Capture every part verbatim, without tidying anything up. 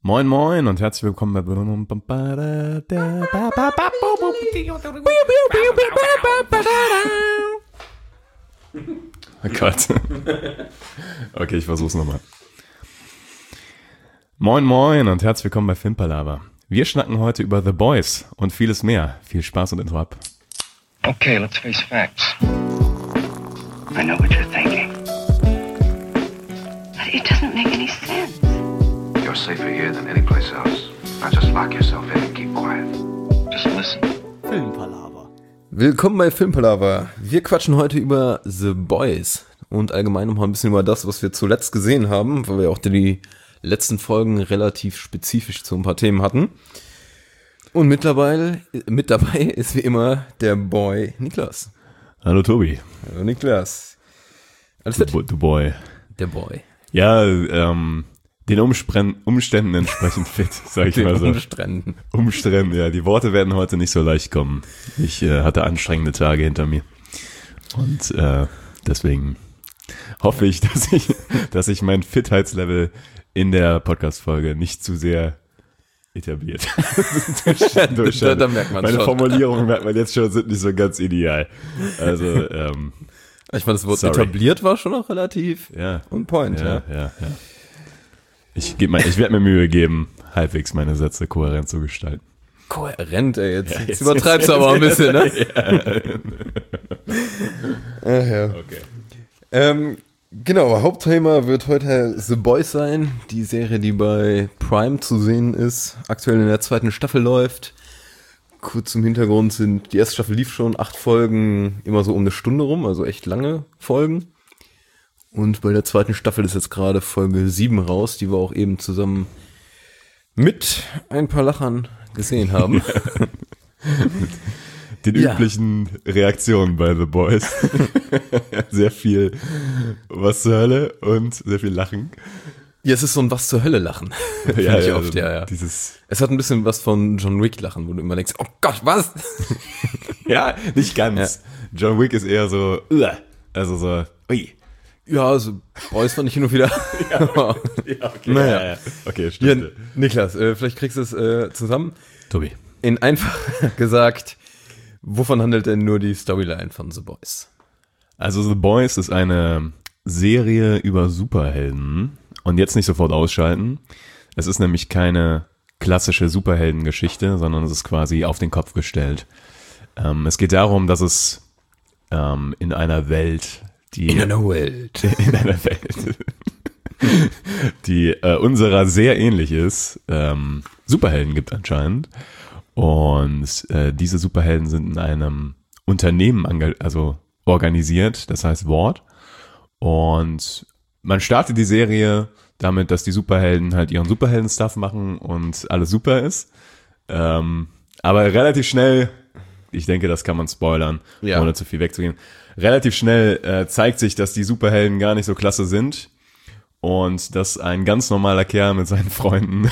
Moin moin und herzlich willkommen bei Oh Gott. Okay, ich versuch's nochmal. Moin moin und herzlich willkommen bei Filmpalava. Wir schnacken heute über The Boys und vieles mehr. Viel Spaß und Intro ab. Okay, let's face facts. I know what you're thinking. But it doesn't make any sense. You're safer here than any place else. Now just lock yourself in and keep quiet. Just listen. Filmpalava. Willkommen bei Filmpalava. Wir quatschen heute über The Boys und allgemein noch mal ein bisschen über das, was wir zuletzt gesehen haben, weil wir auch die letzten Folgen relativ spezifisch zu ein paar Themen hatten. Und mittlerweile, mit dabei ist wie immer der Boy Niklas. Hallo Tobi. Hallo Niklas. Alles fit? The Boy. Der Boy. Ja, ähm, den Umspren- Umständen entsprechend fit, sag ich Den mal so. Umständen. Umständen, ja. Die Worte werden heute nicht so leicht kommen. Ich äh, hatte anstrengende Tage hinter mir. Und äh, deswegen hoffe ich, dass ich, dass ich mein Fitheitslevel in der Podcast-Folge nicht zu sehr etabliert. durch, da, da merkt man Meine schon. Formulierungen merkt man jetzt schon, sind nicht so ganz ideal. Also, ähm, Ich meine, das Wort Sorry. etabliert war schon noch relativ ja. on point. Ja, Ja, ja, ja. Ich, geb mal, ich werde mir Mühe geben, halbwegs meine Sätze kohärent zu gestalten. Kohärent, ey, jetzt, Ja, jetzt jetzt- übertreibst du aber auch ein bisschen, ne? Ja. Ach ja. Okay. Ähm, genau, Hauptthema wird heute The Boys sein, die Serie, die bei Prime zu sehen ist, aktuell in der zweiten Staffel läuft. Kurz zum Hintergrund sind, die erste Staffel lief schon, acht Folgen, immer so um eine Stunde rum, also echt lange Folgen. Und bei der zweiten Staffel ist jetzt gerade Folge sieben raus, die wir auch eben zusammen mit ein paar Lachern gesehen haben. Den Ja. üblichen Reaktionen bei The Boys. Sehr viel was zur Hölle und sehr viel Lachen. Ja, es ist so ein Was zur Hölle Lachen. Finde ich also oft, ja, ja. Dieses, Es hat ein bisschen was von John Wick Lachen, wo du immer denkst, oh Gott, was? ja, nicht ganz. John Wick ist eher so, uah, also so, ui. Ja, also Boys fand ich hin und wieder. Ja, okay, Naja. ja, ja. Okay, Ja, stimmt. Niklas, äh, vielleicht kriegst du es äh, zusammen. Tobi. In einfach gesagt, wovon handelt denn nur die Storyline von The Boys? Also The Boys ist eine Serie über Superhelden. Und jetzt nicht sofort ausschalten. Es ist nämlich keine klassische Superheldengeschichte, sondern es ist quasi auf den Kopf gestellt. Ähm, es geht darum, dass es ähm, in einer Welt, die In einer Welt. in einer Welt, die äh, unserer sehr ähnlich ist, ähm, Superhelden gibt anscheinend. Und äh, diese Superhelden sind in einem Unternehmen ange- also organisiert, das heißt Ward. Und man startet die Serie damit, dass die Superhelden halt ihren Superhelden-Stuff machen und alles super ist. Ähm, aber relativ schnell, ich denke, das kann man spoilern, Ja. ohne zu viel wegzugehen. Relativ schnell äh, zeigt sich, dass die Superhelden gar nicht so klasse sind und dass ein ganz normaler Kerl mit seinen Freunden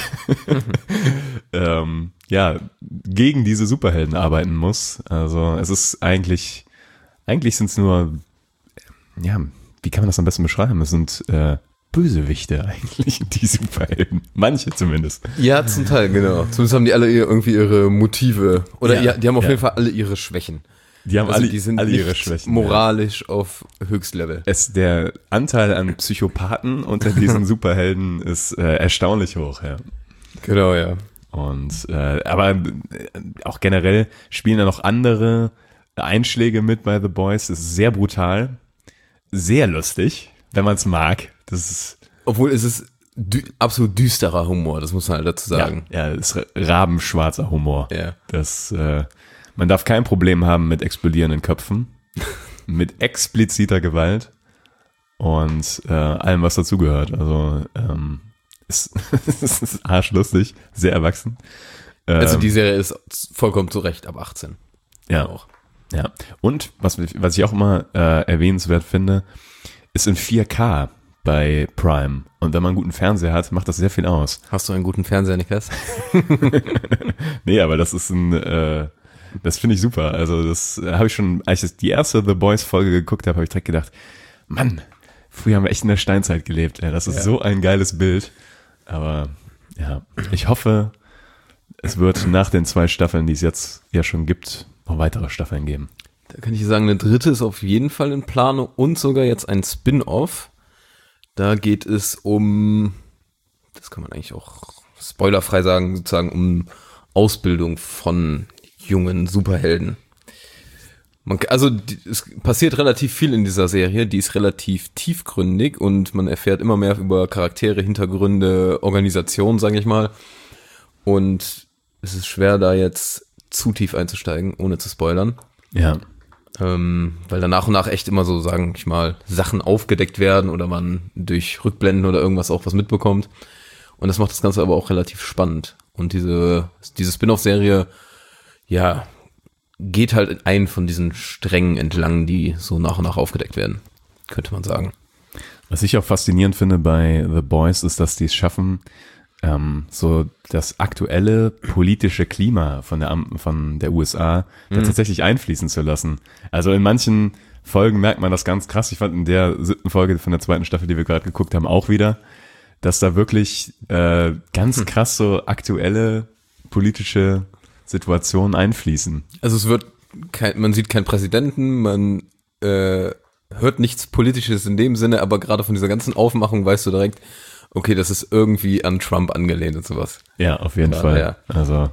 ähm, ja gegen diese Superhelden arbeiten muss. Also es ist eigentlich, eigentlich sind es nur, ja, wie kann man das am besten beschreiben? Es sind äh, Bösewichte eigentlich, die Superhelden. Manche zumindest. Ja, zum Teil, genau. Zumindest haben die alle ihr- irgendwie ihre Motive. Oder Ja, ja, die haben auf ja. jeden Fall alle ihre Schwächen. Die haben Also alle, die sind alle nicht ihre Schwächen. moralisch auf Höchstlevel. Es, der Anteil an Psychopathen unter diesen Superhelden ist äh, erstaunlich hoch, ja. Genau, ja. Und äh, aber äh, auch generell spielen da noch andere Einschläge mit bei The Boys. Es ist sehr brutal, sehr lustig, wenn man es mag. Das ist Obwohl es ist dü- absolut düsterer Humor, das muss man halt dazu sagen. Ja, ja, das ist rabenschwarzer Humor. Ja. Das, äh, man darf kein Problem haben mit explodierenden Köpfen, mit expliziter Gewalt und äh, allem, was dazugehört. Also ähm, ist, es ist arschlustig, sehr erwachsen. Ähm, Also die Serie ist vollkommen zu Recht ab achtzehn. ja, Auch. ja. Und was, was ich auch immer äh, erwähnenswert finde, ist in vier K bei Prime. Und wenn man einen guten Fernseher hat, macht das sehr viel aus. Hast du einen guten Fernseher, Niklas? Nee, aber das ist ein, äh, das finde ich super. Also das äh, habe ich schon, als ich die erste The Boys Folge geguckt habe, habe ich direkt gedacht, Mann, früher haben wir echt in der Steinzeit gelebt. Ey. Das ist Ja. so ein geiles Bild. Aber ja, ich hoffe, es wird nach den zwei Staffeln, die es jetzt ja schon gibt, noch weitere Staffeln geben. Da kann ich sagen, eine dritte ist auf jeden Fall in Planung und sogar jetzt ein Spin-off. Da geht es um, das kann man eigentlich auch spoilerfrei sagen, sozusagen um Ausbildung von jungen Superhelden. Man, also die, es passiert relativ viel in dieser Serie, die ist relativ tiefgründig und man erfährt immer mehr über Charaktere, Hintergründe, Organisation, sage ich mal. Und es ist schwer, da jetzt zu tief einzusteigen, ohne zu spoilern. Ja. Ähm, weil da nach und nach echt immer so, sagen ich mal, Sachen aufgedeckt werden oder man durch Rückblenden oder irgendwas auch was mitbekommt. Und das macht das Ganze aber auch relativ spannend. Und diese, diese Spin-off-Serie, ja, geht halt in einen von diesen Strängen entlang, die so nach und nach aufgedeckt werden, könnte man sagen. Was ich auch faszinierend finde bei The Boys ist, dass die es schaffen, ähm, so das aktuelle politische Klima von der, Am- von der U S A mhm. da tatsächlich einfließen zu lassen. Also in manchen Folgen merkt man das ganz krass. Ich fand in der siebten Folge von der zweiten Staffel, die wir gerade geguckt haben, auch wieder, dass da wirklich äh, ganz krass so aktuelle politische Situationen einfließen. Also es wird, kein, man sieht keinen Präsidenten, man äh, hört nichts Politisches in dem Sinne, aber gerade von dieser ganzen Aufmachung weißt du direkt, okay, das ist irgendwie an Trump angelehnt und sowas. Ja, auf jeden aber, Fall. Ja. Also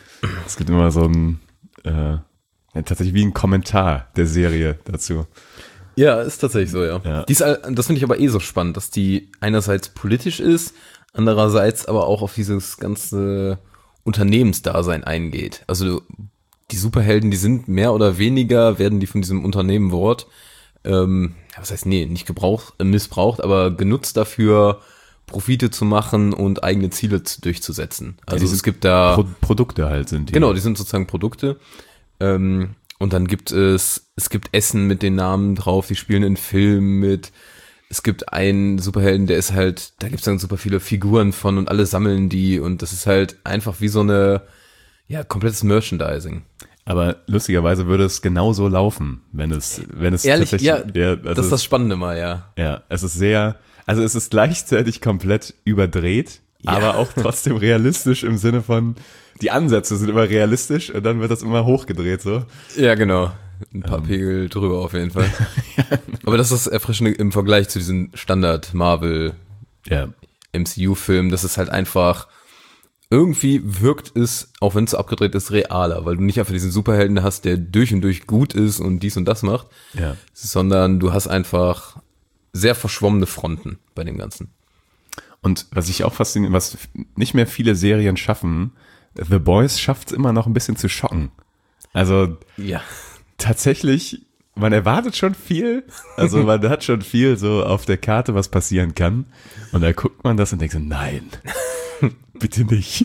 es gibt immer so ein, äh, ja, tatsächlich wie ein Kommentar der Serie dazu. Ja, ist tatsächlich so, ja. ja. Die ist, das finde ich aber eh so spannend, dass die einerseits politisch ist, andererseits aber auch auf dieses ganze Unternehmensdasein eingeht. Also die Superhelden, die sind mehr oder weniger, werden die von diesem Unternehmenwort, ähm, was heißt, nee, nicht gebraucht, äh, missbraucht, aber genutzt dafür, Profite zu machen und eigene Ziele zu, durchzusetzen. Also ja, es gibt da... Pro- Produkte halt sind die. Genau, die sind sozusagen Produkte. Ähm, und dann gibt es, es gibt Essen mit den Namen drauf, die spielen in Filmen mit. Es gibt einen Superhelden, der ist halt, da gibt es dann super viele Figuren von und alle sammeln die und das ist halt einfach wie so eine, ja, komplettes Merchandising. Aber lustigerweise würde es genauso laufen, wenn es, wenn es Ehrlich, tatsächlich, ja, ja, also das ist das Spannende mal, ja. Ja, es ist sehr, also es ist gleichzeitig komplett überdreht, Ja. aber auch trotzdem realistisch im Sinne von, die Ansätze sind immer realistisch und dann wird das immer hochgedreht, so. Ja, genau. Ein paar ähm. Pegel drüber auf jeden Fall. Aber das ist das Erfrischende im Vergleich zu diesen Standard-Marvel ja. M C U-Filmen. Das ist halt einfach, irgendwie wirkt es, auch wenn es so abgedreht ist, realer, weil du nicht einfach diesen Superhelden hast, der durch und durch gut ist und dies und das macht, ja. sondern du hast einfach sehr verschwommene Fronten bei dem Ganzen. Und was ich auch fasziniert, was nicht mehr viele Serien schaffen, The Boys schafft es immer noch ein bisschen zu schocken. Also ja. tatsächlich, man erwartet schon viel, also man hat schon viel so auf der Karte, was passieren kann. Und da guckt man das und denkt so, nein, bitte nicht.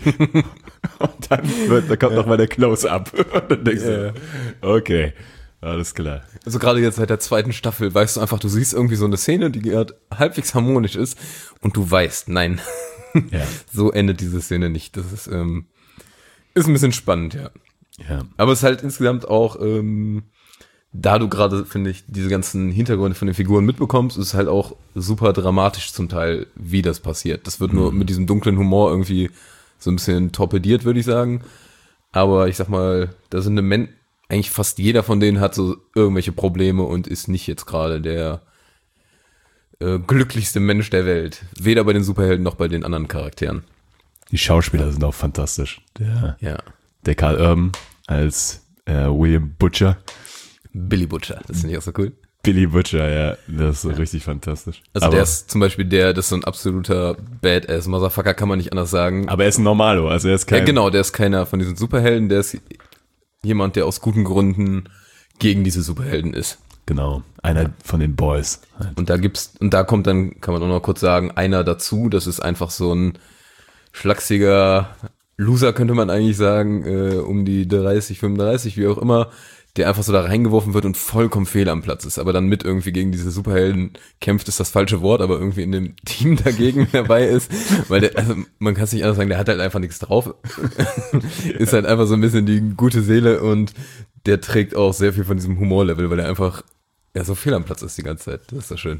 Und dann, wird, dann kommt ja. noch mal der Close-Up. Und dann denkst du, ja. okay, alles klar. Also gerade jetzt seit der zweiten Staffel weißt du einfach, du siehst irgendwie so eine Szene, die gerade halbwegs harmonisch ist und du weißt, nein, ja. so endet diese Szene nicht. Das ist, ähm, ist ein bisschen spannend, ja. Ja. Aber es ist halt insgesamt auch, ähm, da du gerade, finde ich, diese ganzen Hintergründe von den Figuren mitbekommst, ist es halt auch super dramatisch zum Teil, wie das passiert. Das wird nur mit diesem dunklen Humor irgendwie so ein bisschen torpediert, würde ich sagen. Aber ich sag mal, da sind eine Men- eigentlich fast jeder von denen hat so irgendwelche Probleme und ist nicht jetzt gerade der äh, glücklichste Mensch der Welt. Weder bei den Superhelden noch bei den anderen Charakteren. Die Schauspieler sind auch fantastisch. Der, ja. der Carl Urban als äh, William Butcher. Billy Butcher, das finde ich auch so cool. Billy Butcher, ja, das ist so ja. richtig fantastisch. Also aber der ist zum Beispiel der, das ist so ein absoluter Badass-Motherfucker, kann man nicht anders sagen. Aber er ist ein Normalo, also er ist kein... Ja genau, der ist keiner von diesen Superhelden, der ist jemand, der aus guten Gründen gegen diese Superhelden ist. Genau, einer ja. von den Boys. Halt. Und da gibt's, und da kommt dann, kann man auch noch kurz sagen, einer dazu, das ist einfach so ein schlachsiger Loser, könnte man eigentlich sagen, äh, um die dreißig, fünfunddreißig, wie auch immer, der einfach so da reingeworfen wird und vollkommen fehl am Platz ist, aber dann mit irgendwie gegen diese Superhelden kämpft, ist das falsche Wort, aber irgendwie in dem Team dagegen dabei ist, weil der, also man kann es nicht anders sagen, der hat halt einfach nichts drauf, ist halt einfach so ein bisschen die gute Seele und der trägt auch sehr viel von diesem Humorlevel, weil er einfach ja so fehl am Platz ist die ganze Zeit, das ist so schön.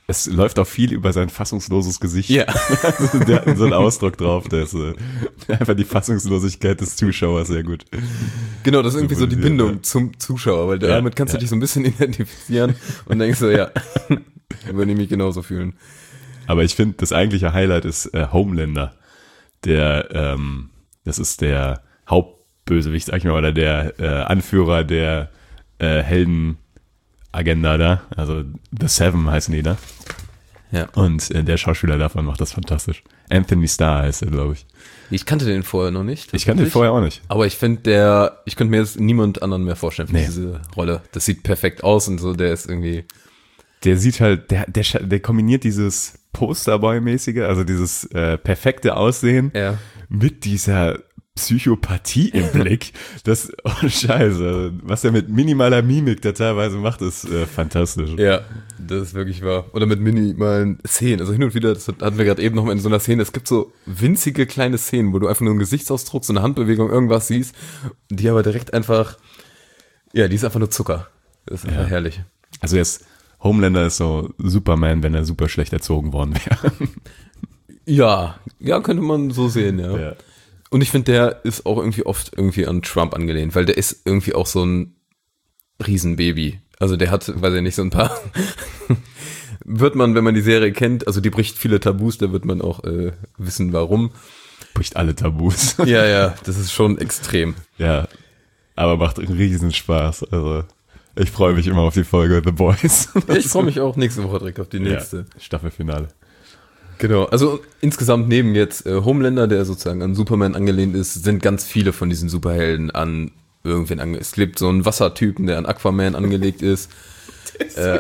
es läuft auch viel über sein fassungsloses Gesicht. Ja. Also der hat so einen Ausdruck drauf, der ist äh, einfach die Fassungslosigkeit des Zuschauers sehr gut. Genau, das ist irgendwie so die Symbolisiert, Bindung ja. zum Zuschauer, weil Ja, damit kannst ja. du dich so ein bisschen identifizieren und denkst so, ja, würde ich mich genauso fühlen. Aber ich finde, das eigentliche Highlight ist äh, Homelander. Der, ähm, das ist der Hauptbösewicht, sag ich mal, oder der äh, Anführer der äh, Heldenagenda da. Also The Seven heißen die da. Ja. Und äh, der Schauspieler davon macht das fantastisch. Anthony Starr heißt er, glaube ich. Ich kannte den vorher noch nicht. Ich kannte den tatsächlich. vorher auch nicht. Aber ich finde, der, ich könnte mir jetzt niemand anderen mehr vorstellen für Nee. diese Rolle. Das sieht perfekt aus und so, der ist irgendwie, Der sieht halt, der, der, scha- der kombiniert dieses Posterboy-mäßige, also dieses äh, perfekte Aussehen ja. mit dieser Psychopathie im Blick. Das, oh Scheiße, was er mit minimaler Mimik da teilweise macht, ist äh, fantastisch. Ja, das ist wirklich wahr. Oder mit minimalen Szenen. Also hin und wieder, das hatten wir gerade eben noch mal in so einer Szene, es gibt so winzige kleine Szenen, wo du einfach nur einen Gesichtsausdruck, so eine Handbewegung, irgendwas siehst, die aber direkt einfach, ja, die ist einfach nur Zucker. Das ist einfach Ja. herrlich. Also jetzt, Homelander ist so Superman, wenn er super schlecht erzogen worden wäre. Ja, ja, könnte man so sehen, ja. Ja. Und ich finde, der ist auch irgendwie oft irgendwie an Trump angelehnt, weil der ist irgendwie auch so ein Riesenbaby. Also der hat, weiß ich nicht, so ein paar, wird man, wenn man die Serie kennt, also die bricht viele Tabus, da wird man auch äh, wissen, warum. Bricht alle Tabus. Ja, ja, das ist schon extrem. Ja, aber macht einen riesen Spaß. Also ich freue mich immer auf die Folge The Boys. Ich freue mich auch nächste Woche direkt auf die nächste. Ja, Staffelfinale. Genau, also insgesamt neben jetzt äh, Homelander, der sozusagen an Superman angelehnt ist, sind ganz viele von diesen Superhelden an irgendwen angelehnt. Es gibt so einen Wassertypen, der an Aquaman angelegt ist. Äh,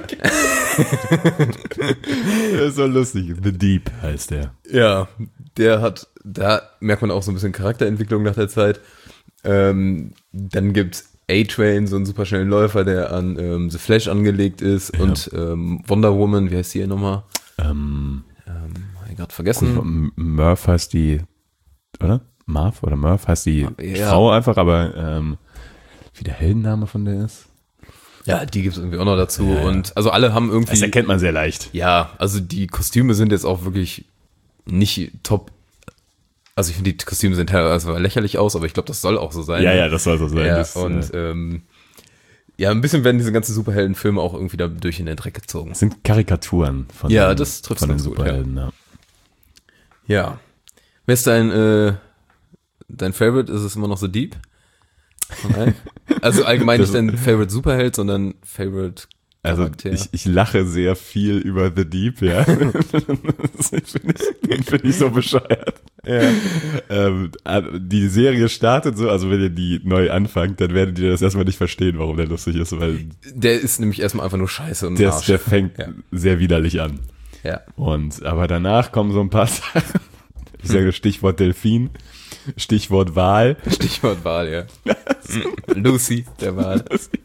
Das ist so lustig. The Deep heißt der. ja, der hat, da merkt man auch so ein bisschen Charakterentwicklung nach der Zeit. Ähm, dann gibt's A-Train, so einen superschnellen Läufer, der an ähm, The Flash angelegt ist. Ja. Und ähm, Wonder Woman, wie heißt die hier nochmal? Ähm, Ähm, hab ich gerade vergessen. M- Murph heißt die, oder? Marv oder Murph heißt die Ja. Frau einfach, aber ähm, wie der Heldenname von der ist? Ja, die gibt's irgendwie auch noch dazu. Ja, ja. Und also alle haben irgendwie. Das erkennt man sehr leicht. Ja, also die Kostüme sind jetzt auch wirklich nicht top. Also ich finde, die Kostüme sehen teilweise lächerlich aus, aber ich glaube, das soll auch so sein. Ja, ja, das soll so sein. Ja, das, und äh, ähm, ja, ein bisschen werden diese ganzen Superheldenfilme auch irgendwie da durch in den Dreck gezogen. das sind Karikaturen von Ja, den, das trifft's von den ganz gut, Superhelden. Ja. Ja. Wer ist dein, äh, dein Favorite? Ist es immer noch so Deep? Von allen? Also allgemein Das- nicht dein Favorite Superheld, sondern Favorite Also Charakter. ich, ich lache sehr viel über The Deep, ja. Das finde ich, find ich so bescheuert. Ja. Ähm, die Serie startet so, also wenn ihr die neu anfangt, dann werdet ihr das erstmal nicht verstehen, warum der lustig ist, weil Der ist nämlich erstmal einfach nur Scheiße und der, Arsch. der fängt Ja. sehr widerlich an. Ja. Und aber danach kommen so ein paar Sachen. Ich sage Stichwort Delfin, Stichwort Wal. Stichwort Wahl, ja. Lucy, der Wahl.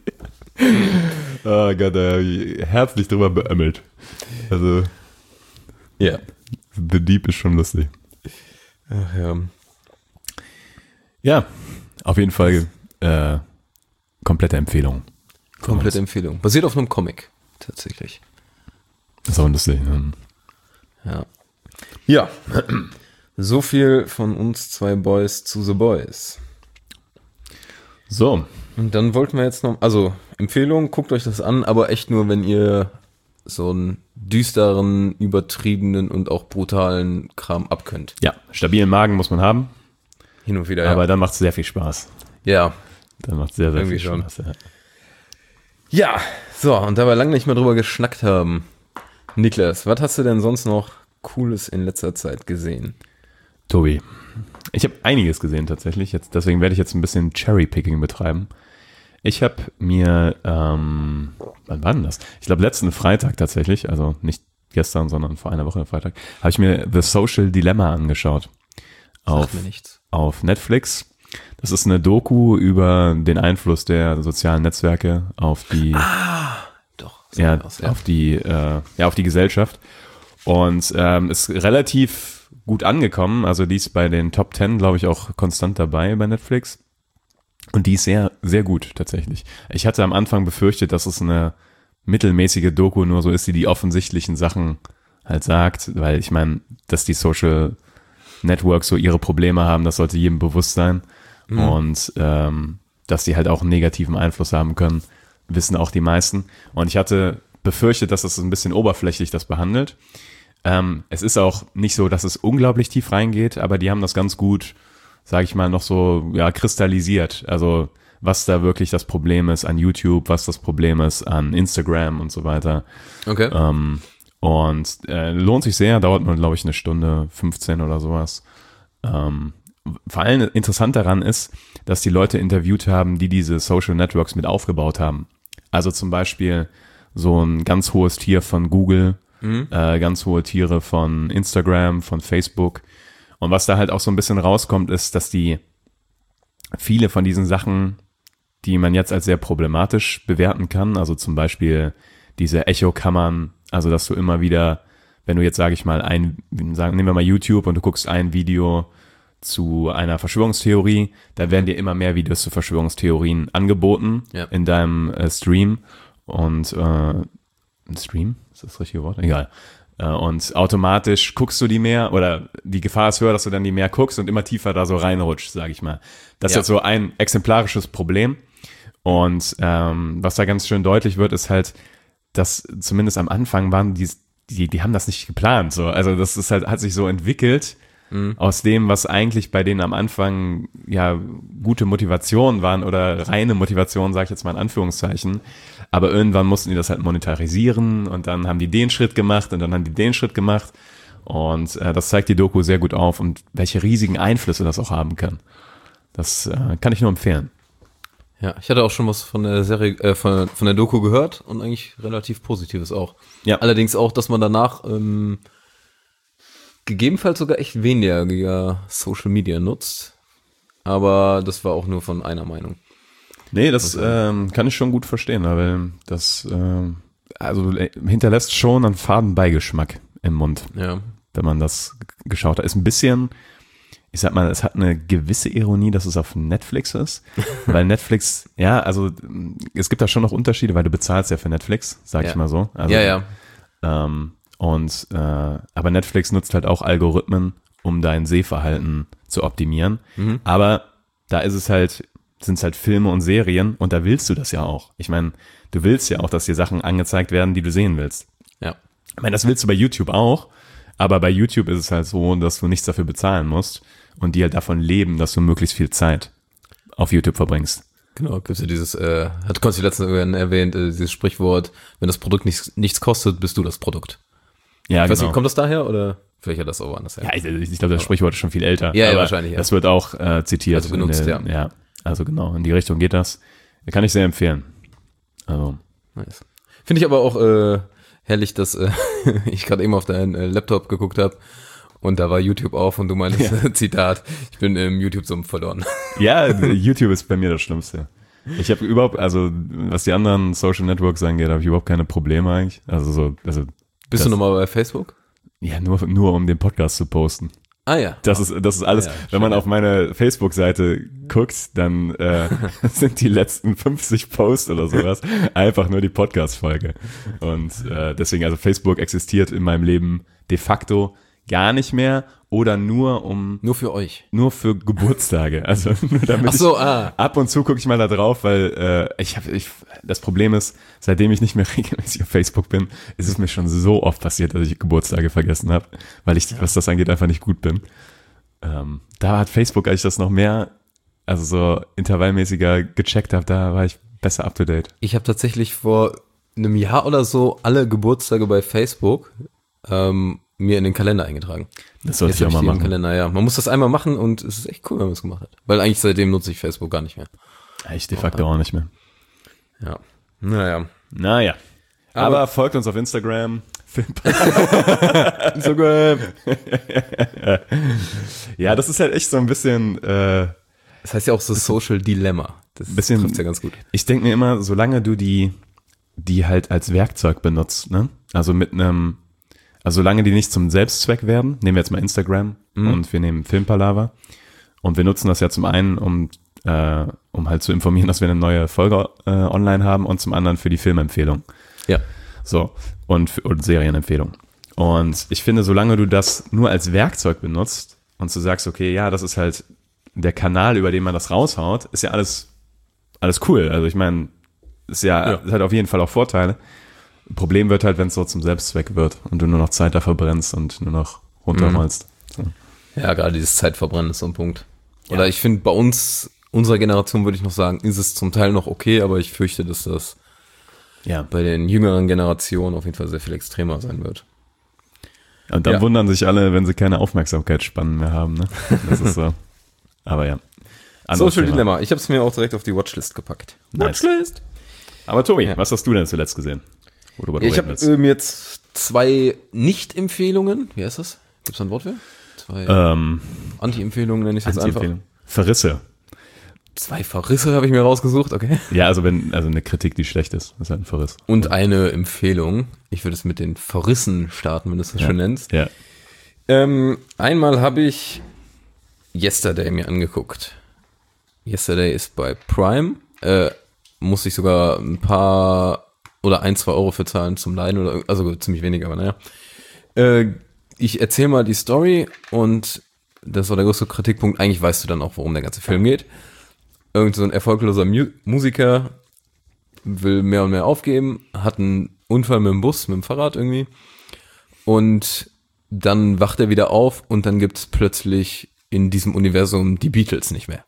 Oh Gott, da hab ich herzlich drüber beömmelt. Also Ja. The Deep ist schon lustig. Ach ja. Ja, auf jeden Fall äh, komplette Empfehlung. Komplette Empfehlung. Basiert auf einem Comic, tatsächlich. Das ist auch lustig. Ne? Ja. Ja. So viel von uns zwei Boys zu The Boys. So, Und dann wollten wir jetzt noch, also Empfehlung, guckt euch das an, aber echt nur, wenn ihr so einen düsteren, übertriebenen und auch brutalen Kram abkönnt. ja, stabilen Magen muss man haben, Hin und wieder, aber ja. dann macht es sehr viel Spaß. Ja. Dann macht es sehr, sehr Irgendwie viel schon. Spaß. Ja. Ja, so, und da wir lange nicht mehr drüber geschnackt haben, Niklas, was hast du denn sonst noch Cooles in letzter Zeit gesehen? Tobi, ich habe einiges gesehen tatsächlich, jetzt, deswegen werde ich jetzt ein bisschen Cherry-Picking betreiben. Ich habe mir, ähm, wann war denn das? Ich glaube letzten Freitag tatsächlich, also nicht gestern, sondern vor einer Woche Freitag, habe ich mir The Social Dilemma angeschaut. Auf, Sagt mir nichts. auf Netflix. Das ist eine Doku über den Einfluss der sozialen Netzwerke auf die, Doch. sag ja, mir was, ja. auf die, äh, ja, auf die Gesellschaft. Und ähm, ist relativ gut angekommen. Also die ist bei den Top Ten, glaube ich, auch konstant dabei bei Netflix. Und die ist sehr, sehr gut tatsächlich. Ich hatte am Anfang befürchtet, dass es eine mittelmäßige Doku nur so ist, die die offensichtlichen Sachen halt sagt, weil ich meine, dass die Social Networks so ihre Probleme haben, das sollte jedem bewusst sein mhm. und ähm, dass die halt auch einen negativen Einfluss haben können, wissen auch die meisten. Und ich hatte befürchtet, dass das ein bisschen oberflächlich das behandelt. Ähm, es ist auch nicht so, dass es unglaublich tief reingeht, aber die haben das ganz gut, sage ich mal, noch so ja kristallisiert. Also was da wirklich das Problem ist an YouTube, was das Problem ist an Instagram und so weiter. Okay. Ähm, und äh, lohnt sich sehr, dauert nur, glaube ich, eine Stunde fünfzehn oder sowas. Ähm, vor allem interessant daran ist, dass die Leute interviewt haben, die diese Social Networks mit aufgebaut haben. Also zum Beispiel so ein ganz hohes Tier von Google, mhm. äh, ganz hohe Tiere von Instagram, von Facebook. Und was da halt auch so ein bisschen rauskommt, ist, dass die viele von diesen Sachen, die man jetzt als sehr problematisch bewerten kann, also zum Beispiel diese Echokammern, also dass du immer wieder, wenn du jetzt, sage ich mal, ein, sagen, nehmen wir mal YouTube und du guckst ein Video zu einer Verschwörungstheorie, da werden dir immer mehr Videos zu Verschwörungstheorien angeboten ja. in deinem äh, Stream und äh, Stream, ist das das richtige Wort? Egal. Äh, und automatisch guckst du die mehr oder die Gefahr ist höher, dass du dann die mehr guckst und immer tiefer da so reinrutschst, sage ich mal. Das ja. ist jetzt so ein exemplarisches Problem. Und ähm, was da ganz schön deutlich wird, ist halt, dass zumindest am Anfang waren die, die, die haben das nicht geplant. So. Also das ist halt, hat sich so entwickelt mhm. aus dem, was eigentlich bei denen am Anfang ja gute Motivationen waren oder reine Motivationen, sage ich jetzt mal in Anführungszeichen. Aber irgendwann mussten die das halt monetarisieren und dann haben die den Schritt gemacht und dann haben die den Schritt gemacht. Und äh, das zeigt die Doku sehr gut auf und welche riesigen Einflüsse das auch haben kann. Das äh, kann ich nur empfehlen. Ja, ich hatte auch schon was von der Serie, äh, von, von der Doku gehört und eigentlich relativ Positives auch. Ja. Allerdings auch, dass man danach ähm, gegebenenfalls sogar echt weniger Social Media nutzt. Aber das war auch nur von einer Meinung. Nee, das ähm, kann ich schon gut verstehen, weil das ähm, also hinterlässt schon einen faden Beigeschmack im Mund, ja. wenn man das geschaut hat. Ist ein bisschen, ich sag mal, es hat eine gewisse Ironie, dass es auf Netflix ist, weil Netflix, ja, also es gibt da schon noch Unterschiede, weil du bezahlst ja für Netflix, sag ja. ich mal so. Also, ja, ja. Ähm, und äh, aber Netflix nutzt halt auch Algorithmen, um dein Sehverhalten zu optimieren. Mhm. Aber da ist es halt, sind es halt Filme und Serien und da willst du das ja auch. Ich meine, du willst ja auch, dass dir Sachen angezeigt werden, die du sehen willst. Ja. Ich meine, das willst du bei YouTube auch, aber bei YouTube ist es halt so, dass du nichts dafür bezahlen musst und die halt davon leben, dass du möglichst viel Zeit auf YouTube verbringst. Genau, gibt's ja dieses, äh, hat Konsti letztens erwähnt, äh, dieses Sprichwort, wenn das Produkt nichts, nichts kostet, bist du das Produkt. Ja, ich weiß genau. nicht, kommt das daher oder vielleicht hat das auch anders her? Ja, ich, ich glaube, das Sprichwort ist schon viel älter. Ja, aber ja wahrscheinlich. Ja. Das wird auch äh, zitiert. Also benutzt, der, ja. Ja, also genau, in die Richtung geht das. Kann ich sehr empfehlen. Also. Nice. Finde ich aber auch äh, herrlich, dass äh, ich gerade eben auf deinen äh, Laptop geguckt habe und da war YouTube auf und du meinst, ja. Zitat, ich bin im YouTube-Sumpf verloren. Ja, YouTube ist bei mir das Schlimmste. Ich habe überhaupt, also was die anderen Social Networks angeht, habe ich überhaupt keine Probleme eigentlich. Also so, also Bist das, du nochmal bei Facebook? Ja, nur, nur um den Podcast zu posten. Ah ja. Das ist, das ist alles. Ah, ja, wenn man auf meine Facebook-Seite guckt, dann äh, sind die letzten fünfzig Posts oder sowas einfach nur die Podcast-Folge. Und äh, deswegen, also Facebook existiert in meinem Leben de facto gar nicht mehr oder nur um... Nur für euch. Nur für Geburtstage. Also nur damit Ach so, ich, ah. ab und zu gucke ich mal da drauf, weil äh, ich habe, ich, das Problem ist, seitdem ich nicht mehr regelmäßig auf Facebook bin, ist es mir schon so oft passiert, dass ich Geburtstage vergessen habe, weil ich, was das angeht, einfach nicht gut bin. Ähm, da hat Facebook, als ich das noch mehr, also so intervallmäßiger gecheckt habe, da war ich besser up to date. Ich habe tatsächlich vor einem Jahr oder so alle Geburtstage bei Facebook ähm, mir in den Kalender eingetragen. Das sollte ich auch mal machen. Kalender, ja. Man muss das einmal machen und es ist echt cool, wenn man es gemacht hat. Weil eigentlich seitdem nutze ich Facebook gar nicht mehr. Ich de facto auch nicht mehr. Ja. Naja. Naja. Aber, Aber folgt uns auf Instagram. Instagram. Ja, das ist halt echt so ein bisschen... Äh, das heißt ja auch so Social Dilemma. Das bisschen, trifft ja ganz gut. Ich denke mir immer, solange du die, die halt als Werkzeug benutzt, ne? Also mit einem... Also solange die nicht zum Selbstzweck werden, nehmen wir jetzt mal Instagram mhm. und wir nehmen Filmpalava und wir nutzen das ja zum einen, um äh, um halt zu informieren, dass wir eine neue Folge äh, online haben und zum anderen für die Filmempfehlung. Ja. So, und, und Serienempfehlung. Und ich finde, solange du das nur als Werkzeug benutzt und du sagst, okay, ja, das ist halt der Kanal, über den man das raushaut, ist ja alles, alles cool. Also ich meine, ist ja, Ja. hat auf jeden Fall auch Vorteile. Problem wird halt, wenn es so zum Selbstzweck wird und du nur noch Zeit da verbrennst und nur noch runterholst. So. Ja, gerade dieses Zeitverbrennen ist so ein Punkt. Oder ich finde, bei uns, unserer Generation würde ich noch sagen, ist es zum Teil noch okay, aber ich fürchte, dass das Ja. bei den jüngeren Generationen auf jeden Fall sehr viel extremer sein wird. Und dann Ja. wundern sich alle, wenn sie keine Aufmerksamkeitsspannen mehr haben. Ne? Das ist so. Aber ja. Anderes Social Thema. Dilemma. Ich habe es mir auch direkt auf die Watchlist gepackt. Nice. Watchlist. Aber Tobi, Ja. was hast du denn zuletzt gesehen? Worüber du Ich reden habe willst? ähm, jetzt zwei Nicht-Empfehlungen. Wie heißt das? Gibt es da ein Wort für? Zwei ähm, Anti-Empfehlungen nenne ich jetzt einfach. Anti-Empfehlung. Verrisse. Zwei Verrisse habe ich mir rausgesucht, okay. Ja, also wenn, also eine Kritik, die schlecht ist, ist halt ein Verriss. Und eine Empfehlung. Ich würde es mit den Verrissen starten, wenn du es so Ja. schön nennst. Ja. Ähm, einmal habe ich Yesterday mir angeguckt. Yesterday ist bei Prime. Äh, muss ich sogar ein paar oder ein, zwei Euro für zahlen zum Leihen oder also ziemlich wenig, aber naja. Äh, ich erzähle mal die Story und das war der größte Kritikpunkt. Eigentlich weißt du dann auch, worum der ganze Film geht. Irgend so ein erfolgloser Mu- Musiker will mehr und mehr aufgeben, hat einen Unfall mit dem Bus, mit dem Fahrrad irgendwie und dann wacht er wieder auf und dann gibt es plötzlich in diesem Universum die Beatles nicht mehr.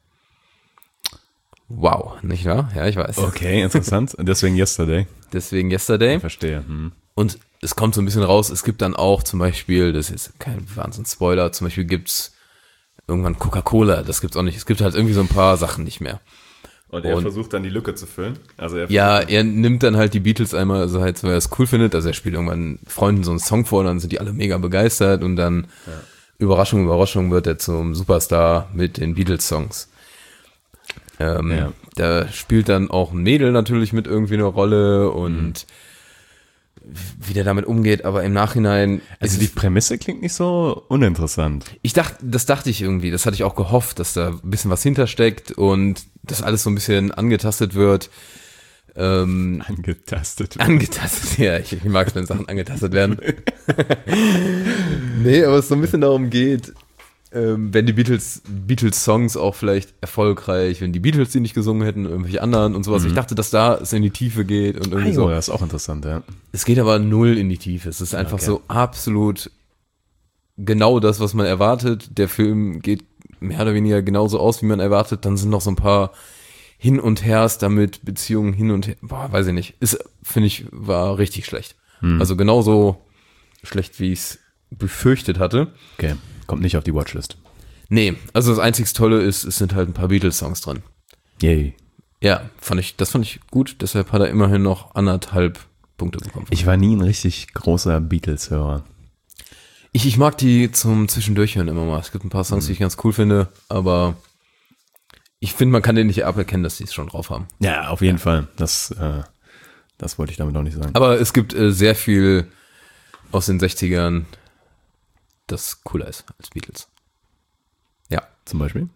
Wow, nicht wahr? Ja, ich weiß. Okay, interessant. Und deswegen Yesterday. Deswegen Yesterday. Verstehe. Hm. Und es kommt so ein bisschen raus, es gibt dann auch zum Beispiel, das ist kein Wahnsinn-Spoiler, zum Beispiel gibt's irgendwann Coca-Cola, das gibt's auch nicht. Es gibt halt irgendwie so ein paar Sachen nicht mehr. Und er Und- versucht dann die Lücke zu füllen. Also er Ja, versucht- er nimmt dann halt die Beatles einmal, also halt, weil er es cool findet, also er spielt irgendwann Freunden so einen Song vor, dann sind die alle mega begeistert und dann Überraschung, Überraschung wird er zum Superstar mit den Beatles-Songs. Ähm, Ja. Da spielt dann auch ein Mädel natürlich mit irgendwie eine Rolle und wie der damit umgeht, aber im Nachhinein Also ist die es- Prämisse klingt nicht so uninteressant. ich dachte, das dachte ich irgendwie, das hatte ich auch gehofft, dass da ein bisschen was hintersteckt und dass alles so ein bisschen angetastet wird. Ähm, Angetastet. angetastet, ja, ich, ich mag es, wenn Sachen angetastet werden. Nee, aber es so ein bisschen darum geht, ähm, wenn die Beatles, Beatles-Songs auch vielleicht erfolgreich, wenn die Beatles die nicht gesungen hätten, irgendwelche anderen und sowas. Ich dachte, dass da es in die Tiefe geht und irgendwie so, so. das ist auch interessant, ja. Es geht aber null in die Tiefe. Es ist einfach Okay. so absolut genau das, was man erwartet. Der Film geht mehr oder weniger genauso aus, wie man erwartet. Dann sind noch so ein paar Hin und Hers damit, Beziehungen hin und her. Boah, weiß ich nicht. Ist, finde ich, war richtig schlecht. Also genauso schlecht, wie ich es befürchtet hatte. Okay, kommt nicht auf die Watchlist. Nee, also das einzig Tolle ist, es sind halt ein paar Beatles-Songs drin. Yay. Ja, fand ich, das fand ich gut. Deshalb hat er immerhin noch anderthalb Punkte bekommen. Ich war nie ein richtig großer Beatles-Hörer. Ich, ich mag die zum Zwischendurchhören immer mal. Es gibt ein paar Songs, die ich ganz cool finde, aber ich finde, man kann denen nicht aberkennen, dass die es schon drauf haben. Ja, auf jeden Fall. Das, äh, das wollte ich damit noch nicht sagen. Aber es gibt äh, sehr viel aus den sechzigern, das cooler ist als Beatles. Ja. Zum Beispiel?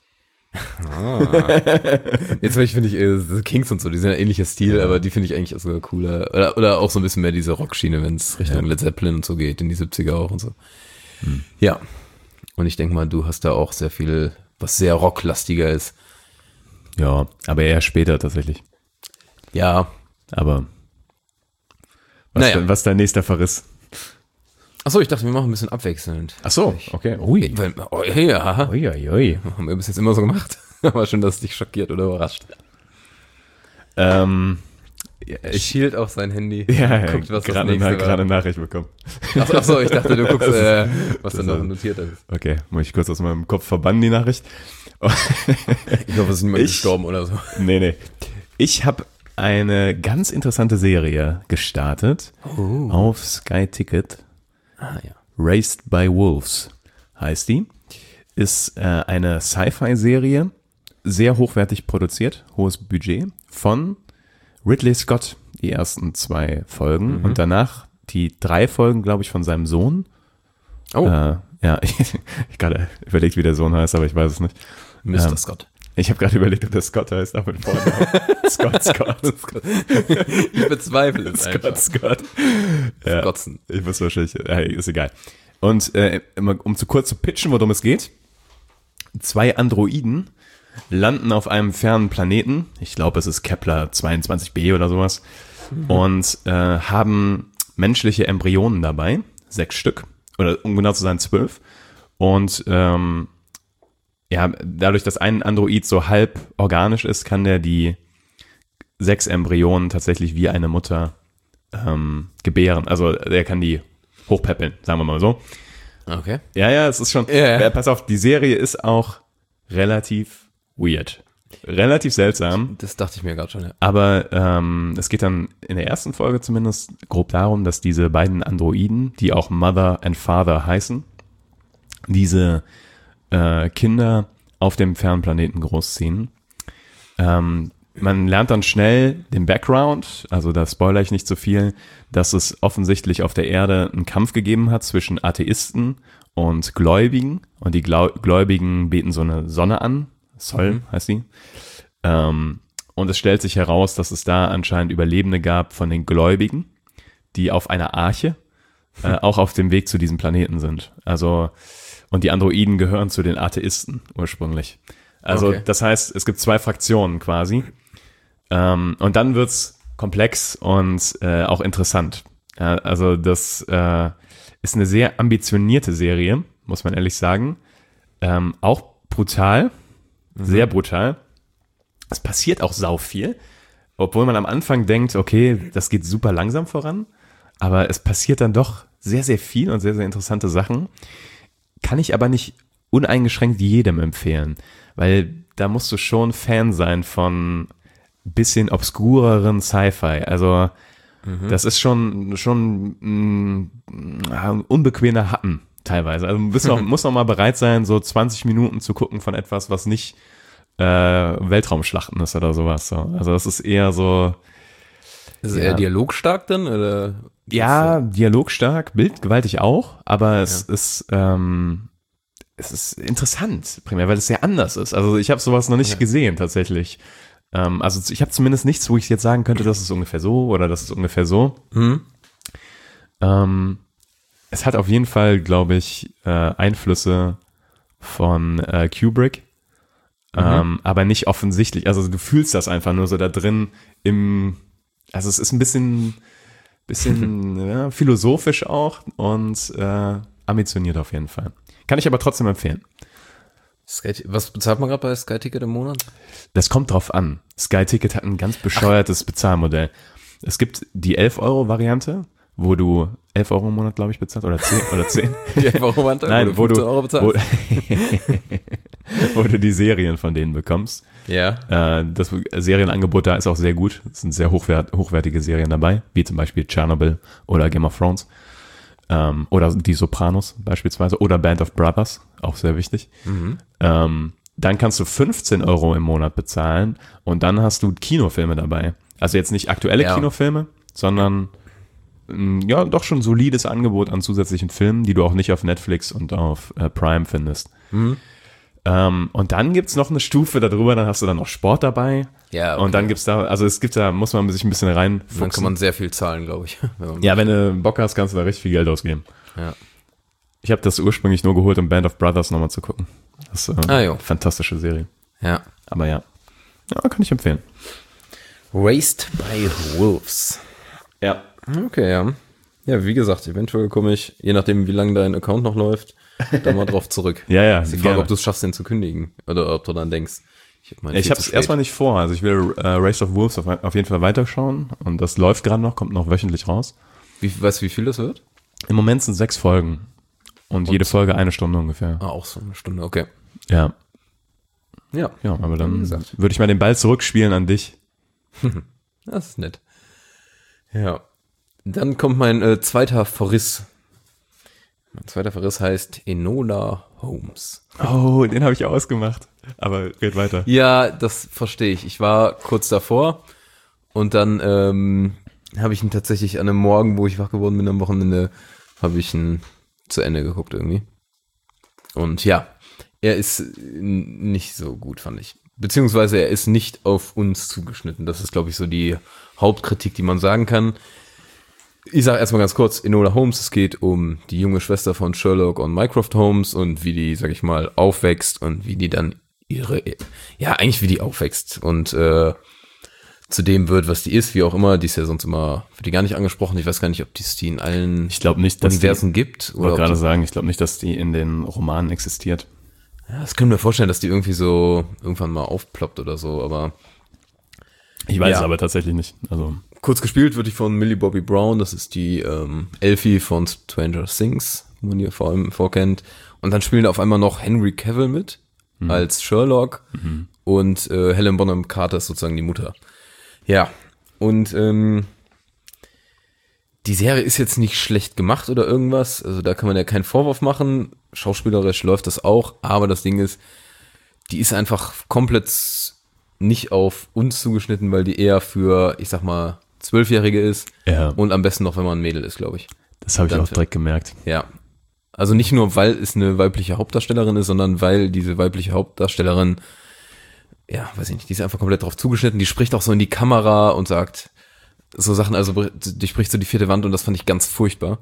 Jetzt finde ich, äh, The Kings und so, die sind ja ähnlicher Stil, aber die finde ich eigentlich sogar cooler. Oder, oder auch so ein bisschen mehr diese Rockschiene, wenn es Richtung Ja. Led Zeppelin und so geht, in die siebziger auch und so. Ja. Und ich denke mal, du hast da auch sehr viel, was sehr rocklastiger ist. Ja, aber eher später tatsächlich. Ja. Aber was, Naja. de, was ist dein nächster Verriss? Achso, ich dachte, wir machen ein bisschen abwechselnd. Ach so, okay. Ui. Weil, oh, ja, Ui, ui, ui. haben wir bis jetzt immer so gemacht. Aber schön, dass es dich schockiert oder überrascht. Ähm, ja, Er ich schielt auf sein Handy. ja, guckt, was das gerade nächste na, war. gerade eine Nachricht bekommen. Achso, ach so, ich dachte, du guckst, äh, was das da noch ist- notiert ist. Okay, muss ich kurz aus meinem Kopf verbannen, die Nachricht. Ich hoffe, es ist niemand Ich- gestorben oder so. Nee, nee. Ich habe eine ganz interessante Serie gestartet auf Sky Ticket. Ah, ja. Raised by Wolves heißt die. Ist äh, eine Sci-Fi-Serie, sehr hochwertig produziert, hohes Budget, von Ridley Scott, die ersten zwei Folgen. Mhm. Und danach die drei Folgen, glaube ich, von seinem Sohn. Oh, Äh, ja, ich, ich gerade überlegt, wie der Sohn heißt, aber ich weiß es nicht. Mister ähm, Scott. Ich habe gerade überlegt, ob der Scott heißt, aber mit Vornamen. Scott, Scott. Ich bezweifle es Scott, einfach. Scott. Ja, Scottson. ich muss wahrscheinlich, ja, ist egal. Und äh, um zu kurz zu pitchen, worum es geht. Zwei Androiden landen auf einem fernen Planeten. Ich glaube, es ist Kepler zweiundzwanzig b oder sowas. Mhm. Und äh, haben menschliche Embryonen dabei. Sechs Stück. Oder um genau zu sein, zwölf. Und ähm, ja, dadurch, dass ein Android so halb organisch ist, kann der die sechs Embryonen tatsächlich wie eine Mutter ähm, gebären. Also der kann die hochpäppeln, sagen wir mal so. Okay. Ja, ja, es ist schon, Ja, ja. pass auf, die Serie ist auch relativ weird. Relativ seltsam. Das dachte ich mir gerade schon, ja. Aber ähm, es geht dann in der ersten Folge zumindest grob darum, dass diese beiden Androiden, die auch Mother and Father heißen, diese äh, Kinder auf dem fernen Planeten großziehen. Ähm, man lernt dann schnell den Background, also da spoilere ich nicht so viel, dass es offensichtlich auf der Erde einen Kampf gegeben hat zwischen Atheisten und Gläubigen. Und die Glau- Gläubigen beten so eine Sonne an, Sol mhm. heißt sie. Ähm, und es stellt sich heraus, dass es da anscheinend Überlebende gab von den Gläubigen, die auf einer Arche äh, auch auf dem Weg zu diesem Planeten sind. Also und die Androiden gehören zu den Atheisten ursprünglich. Also Okay. das heißt, es gibt zwei Fraktionen quasi. Ähm, und dann wird's komplex und äh, auch interessant. Ja, also das äh, ist eine sehr ambitionierte Serie, muss man ehrlich sagen. Ähm, auch brutal, mhm. sehr brutal. Es passiert auch sau viel, obwohl man am Anfang denkt, okay, das geht super langsam voran, aber es passiert dann doch sehr, sehr viel und sehr, sehr interessante Sachen. Kann ich aber nicht uneingeschränkt jedem empfehlen, weil da musst du schon Fan sein von bisschen obskureren Sci-Fi. Also mhm. das ist schon schon ein, ein unbequemer Happen teilweise. Also du noch, musst noch mal bereit sein, so zwanzig Minuten zu gucken von etwas, was nicht äh, Weltraumschlachten ist oder sowas. So. Also das ist eher so. Ist es ja. eher dialogstark dann? Oder? Ja, dialogstark, bildgewaltig auch, aber es ja. ist ähm, es ist interessant, primär, weil es sehr anders ist. Also ich habe sowas noch nicht ja. gesehen tatsächlich. Ähm, also ich habe zumindest nichts, wo ich jetzt sagen könnte, das ist ungefähr so oder das ist ungefähr so. Mhm. Ähm, es hat auf jeden Fall, glaube ich, äh, Einflüsse von äh, Kubrick, mhm. ähm, aber nicht offensichtlich. Also du fühlst das einfach nur so da drin im, also es ist ein bisschen bisschen ja, philosophisch auch und äh, ambitioniert auf jeden Fall. Kann ich aber trotzdem empfehlen. Sky, was bezahlt man gerade bei Sky Ticket im Monat? Das kommt drauf an. Sky Ticket hat ein ganz bescheuertes Ach. Bezahlmodell. Es gibt die elf Euro Variante, wo du elf Euro im Monat, glaube ich, bezahlst, oder zehn oder zehn. Die elf Euro Variante? Nein, wo du, Euro wo, wo du die Serien von denen bekommst. Ja. Äh, das Serienangebot da ist auch sehr gut. Es sind sehr hochwert, hochwertige Serien dabei, wie zum Beispiel Chernobyl oder Game of Thrones. Ähm, oder Die Sopranos beispielsweise. Oder Band of Brothers, auch sehr wichtig. Mhm. Ähm, dann kannst du fünfzehn Euro im Monat bezahlen und dann hast du Kinofilme dabei. Also jetzt nicht aktuelle ja. Kinofilme, sondern mh, ja, doch schon solides Angebot an zusätzlichen Filmen, die du auch nicht auf Netflix und auf äh, Prime findest. Mhm. Ähm, und dann gibt's noch eine Stufe darüber, dann hast du dann noch Sport dabei. Ja, okay. Und dann gibt's da, also es gibt da, muss man sich ein bisschen reinfuchsen. Dann kann man sehr viel zahlen, glaube ich. Wenn ja, wenn du Bock hast, kannst du da richtig viel Geld ausgeben. Ja. Ich habe das ursprünglich nur geholt, um Band of Brothers nochmal zu gucken. Das ist äh, ah, fantastische Serie. Ja. Aber ja. Ja, kann ich empfehlen. Raised by Wolves. Ja. Okay, ja. Ja, wie gesagt, eventuell komme ich, je nachdem, wie lange dein Account noch läuft, da mal drauf zurück. Ja, ja. Ist die Frage, ob du es schaffst, den zu kündigen. Oder ob du dann denkst, ich habe Ich habe es erstmal nicht vor. Also ich will äh, Race of Wolves auf, auf jeden Fall weiterschauen. Und das läuft gerade noch, kommt noch wöchentlich raus. Wie, weißt du, wie viel das wird? Im Moment sind sechs Folgen. Und, und jede Folge eine Stunde ungefähr. Ah, auch so eine Stunde, okay. Ja. Ja. Ja, aber dann würde ich mal den Ball zurückspielen an dich. Das ist nett. Ja. Dann kommt mein äh, zweiter Verriss. Mein zweiter Verriss heißt Enola Holmes. Oh, den habe ich ausgemacht. Aber red weiter. Ja, das verstehe ich. Ich war kurz davor und dann ähm, habe ich ihn tatsächlich an einem Morgen, wo ich wach geworden bin am Wochenende, habe ich ihn zu Ende geguckt irgendwie. Und ja, er ist nicht so gut, fand ich. beziehungsweise er ist nicht auf uns zugeschnitten. Das ist, glaube ich, so die Hauptkritik, die man sagen kann. Ich sage erstmal ganz kurz, Enola Holmes, es geht um die junge Schwester von Sherlock und Mycroft Holmes und wie die, sag ich mal, aufwächst und wie die dann ihre, ja, eigentlich wie die aufwächst und äh, zu dem wird, was die ist, wie auch immer. Die ist ja sonst immer, wird die gar nicht angesprochen. Ich weiß gar nicht, ob die es die in allen ich glaube nicht, dass Universen die, gibt. Ich wollte gerade sagen, ich glaube nicht, dass die in den Romanen existiert. Ja, das können wir vorstellen, dass die irgendwie so irgendwann mal aufploppt oder so, aber ich weiß ja. es aber tatsächlich nicht. Also kurz gespielt wird die von Millie Bobby Brown, das ist die ähm, Elfie von Stranger Things, wo man hier vor allem vorkennt. Und dann spielen da auf einmal noch Henry Cavill mit, mhm. als Sherlock mhm. und äh, Helen Bonham Carter ist sozusagen die Mutter. Ja, und ähm, die Serie ist jetzt nicht schlecht gemacht oder irgendwas, also da kann man ja keinen Vorwurf machen, schauspielerisch läuft das auch, aber das Ding ist, die ist einfach komplett nicht auf uns zugeschnitten, weil die eher für, ich sag mal, Zwölfjährige ist ja. und am besten noch, wenn man ein Mädel ist, glaube ich. Das habe ich Dann auch direkt gemerkt. Ja, also nicht nur, weil es eine weibliche Hauptdarstellerin ist, sondern weil diese weibliche Hauptdarstellerin, ja, weiß ich nicht, die ist einfach komplett drauf zugeschnitten, die spricht auch so in die Kamera und sagt so Sachen, also die spricht so die vierte Wand und das fand ich ganz furchtbar.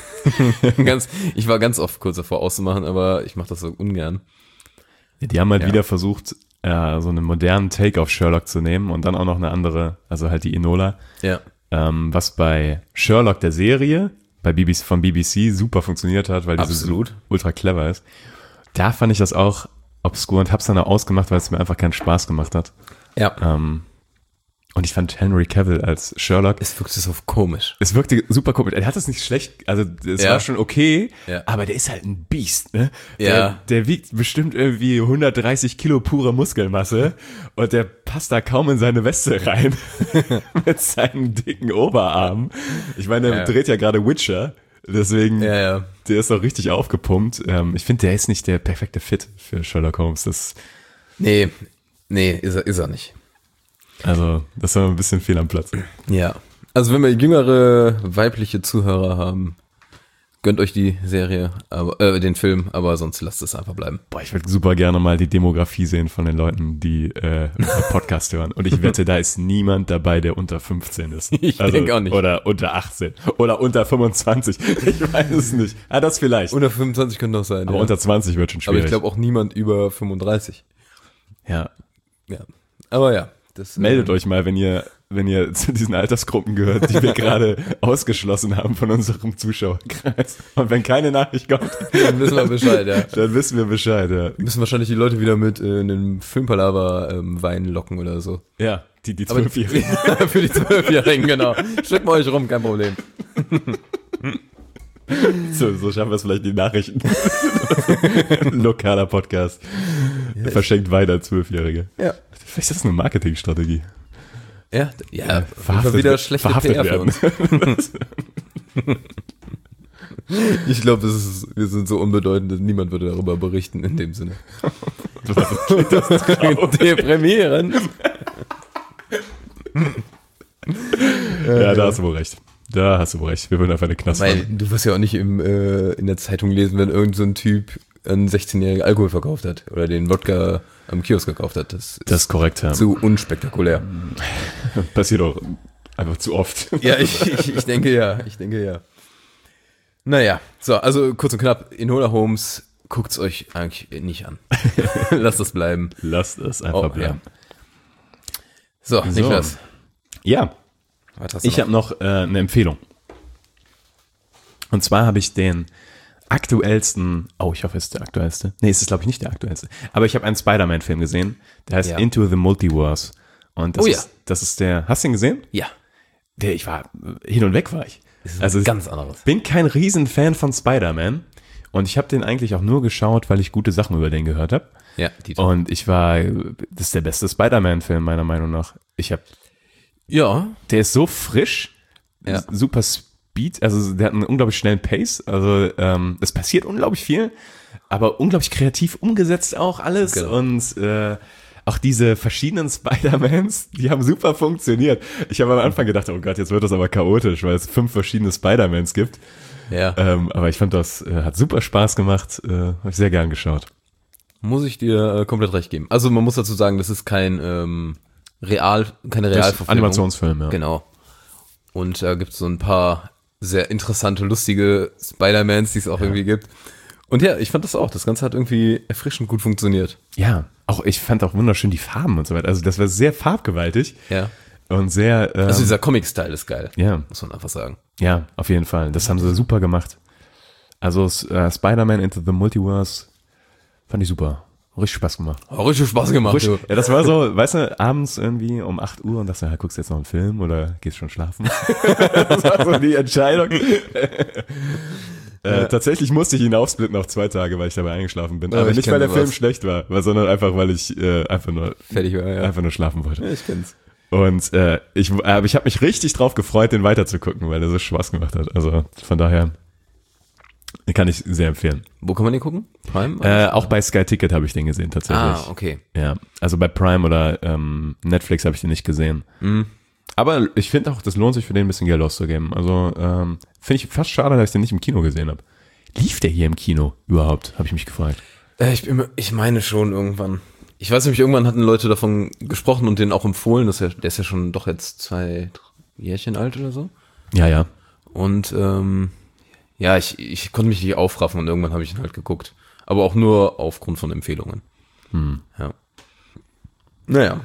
ganz, ich war ganz oft kurz davor auszumachen, aber ich mache das so ungern. Ja, die haben halt ja. wieder versucht, äh, so einen modernen Take auf Sherlock zu nehmen und dann auch noch eine andere, also halt die Enola. Ja. Ähm, was bei Sherlock der Serie, bei B B C, von B B C super funktioniert hat, weil die so ultra clever ist. Da fand ich das auch obskur und hab's dann auch ausgemacht, weil es mir einfach keinen Spaß gemacht hat. Ja. Ähm, und ich fand Henry Cavill als Sherlock. Es wirkte so komisch. Es wirkte super komisch. Er hat es nicht schlecht, also es ja. war schon okay, ja. aber der ist halt ein Biest, ne? Ja. Der, der wiegt bestimmt irgendwie hundertdreißig Kilo pure Muskelmasse und der passt da kaum in seine Weste rein mit seinen dicken Oberarmen. Ich meine, der ja. dreht ja gerade Witcher, deswegen, ja, ja. der ist auch richtig aufgepumpt. Ähm, ich finde, der ist nicht der perfekte Fit für Sherlock Holmes. Das, nee, nee, ist er, ist er nicht. Also, das war ein bisschen fehl am Platz. Ja. Also, wenn wir jüngere weibliche Zuhörer haben, gönnt euch die Serie, aber, äh, den Film, aber sonst lasst es einfach bleiben. Boah, ich würde super gerne mal die Demografie sehen von den Leuten, die äh, Podcast hören. Und ich wette, da ist niemand dabei, der unter fünfzehn ist. Ich also, denke auch nicht. Oder unter achtzehn. Oder unter fünfundzwanzig. Ich weiß es nicht. Ah, das vielleicht. Unter fünfundzwanzig könnte noch sein. Aber ja. unter zwanzig wird schon schwierig. Aber ich glaube auch niemand über fünfunddreißig. Ja. Ja. Aber ja. Das, Meldet ähm, euch mal, wenn ihr, wenn ihr zu diesen Altersgruppen gehört, die wir gerade ausgeschlossen haben von unserem Zuschauerkreis. Und wenn keine Nachricht kommt, dann wissen wir Bescheid, ja. Dann wissen wir Bescheid, ja. Müssen wahrscheinlich die Leute wieder mit äh, einem Filmpalava ähm, Wein locken oder so. Ja, die, die Aber Zwölfjährigen. für die Zwölfjährigen, genau. Schickt mal euch rum, kein Problem. So, so schaffen wir es vielleicht die Nachrichten. Lokaler Podcast. Ja, Verschenkt weiter Zwölfjährige. Ja. Vielleicht ist das eine Marketingstrategie. Ja, ja, verhaftet, wieder schlechte verhaftet P R werden. für uns. Ich glaube, wir sind so unbedeutend, dass niemand würde darüber berichten in dem Sinne. Das ist deprimierend. Ja, da hast du wohl recht. Da hast du wohl recht. Wir würden einfach eine Knast Weil machen. du wirst ja auch nicht im, äh, in der Zeitung lesen, wenn irgend so ein Typ einen sechzehnjährigen Alkohol verkauft hat oder den Wodka am Kiosk gekauft hat. Das ist, Das ist korrekt, ja. zu unspektakulär. Passiert auch einfach zu oft. Ja, ich, ich, ich denke ja, ich denke ja. Naja, so, also kurz und knapp, Enola Holmes, guckt's euch eigentlich nicht an. Lasst das bleiben. Lasst es einfach Oh, bleiben. ja. So, So. Niklas. Ja, Was hast du ich habe noch äh, eine Empfehlung. Und zwar habe ich den aktuellsten, oh, ich hoffe, es ist der aktuellste. Nee, es ist, glaube ich, nicht der aktuellste. Aber ich habe einen Spider-Man-Film gesehen, der heißt Ja. Into the Multiverse. Und das, Oh ja. ist, das ist der, hast du ihn gesehen? Ja, Der, ich war, hin und weg war ich. das ist Also was ganz anderes. bin kein Riesenfan von Spider-Man. Und ich habe den eigentlich auch nur geschaut, weil ich gute Sachen über den gehört habe. Ja, die Und ich war, das ist der beste Spider-Man-Film, meiner Meinung nach. Ich habe Ja, Der ist so frisch, Ja. super Speed, also der hat einen unglaublich schnellen Pace, also ähm, es passiert unglaublich viel, aber unglaublich kreativ umgesetzt auch alles Genau. und äh, auch diese verschiedenen Spider-Mans, die haben super funktioniert. Ich habe am Anfang gedacht, oh Gott, jetzt wird das aber chaotisch, weil es fünf verschiedene Spider-Mans gibt, ja. ähm, aber ich fand das, äh, hat super Spaß gemacht, äh, habe ich sehr gern geschaut. muss ich dir äh, komplett recht geben. Also man muss dazu sagen, das ist kein ähm, Real, keine Realverfilmung. Animationsfilm, ja. Genau. Und da äh, gibt es so ein paar sehr interessante, lustige Spider-Mans, die es auch ja. irgendwie gibt. Und ja, ich fand das auch. Das Ganze hat irgendwie erfrischend gut funktioniert. Ja, auch ich fand auch wunderschön die Farben und so weiter. Also das war sehr farbgewaltig. Ja. Und sehr... Ähm, also dieser Comic-Style ist geil. Ja. Muss man einfach sagen. Ja, auf jeden Fall. Das haben sie super gemacht. Also äh, Spider-Man Into the Multiverse fand ich super. Richtig Spaß gemacht. Oh, richtig Spaß gemacht. Richtig, ja, das war so, weißt du, abends irgendwie um acht Uhr und dachte, ja, guckst du jetzt noch einen Film oder gehst schon schlafen? Das war so die Entscheidung. Äh, tatsächlich musste ich ihn aufsplitten auf zwei Tage, weil ich dabei eingeschlafen bin. Oh, aber nicht, weil der sowas. Film schlecht war, sondern einfach, weil ich äh, einfach nur fertig war, ja. einfach nur schlafen wollte. Ja, ich kenn's. Und äh, ich, äh, ich habe mich richtig drauf gefreut, den weiterzugucken, weil der so Spaß gemacht hat. Also von daher kann ich sehr empfehlen. Wo kann man den gucken? Prime? Äh, auch bei Sky Ticket habe ich den gesehen tatsächlich. Ah, okay. Ja, also bei Prime oder ähm, Netflix habe ich den nicht gesehen. Mhm. Aber ich finde auch, das lohnt sich für den ein bisschen Geld auszugeben. Also ähm, finde ich fast schade, dass ich den nicht im Kino gesehen habe. Lief der hier im Kino überhaupt? Habe ich mich gefragt. Äh, ich, bin, ich meine schon irgendwann. Ich weiß nämlich, irgendwann hatten Leute davon gesprochen und den auch empfohlen. Das ist ja, der ist ja schon doch jetzt zwei Jährchen alt oder so. Ja, ja. Und ähm, ja, ich, ich konnte mich nicht aufraffen und irgendwann habe ich ihn halt geguckt. Aber auch nur aufgrund von Empfehlungen. Hm. Ja. Naja.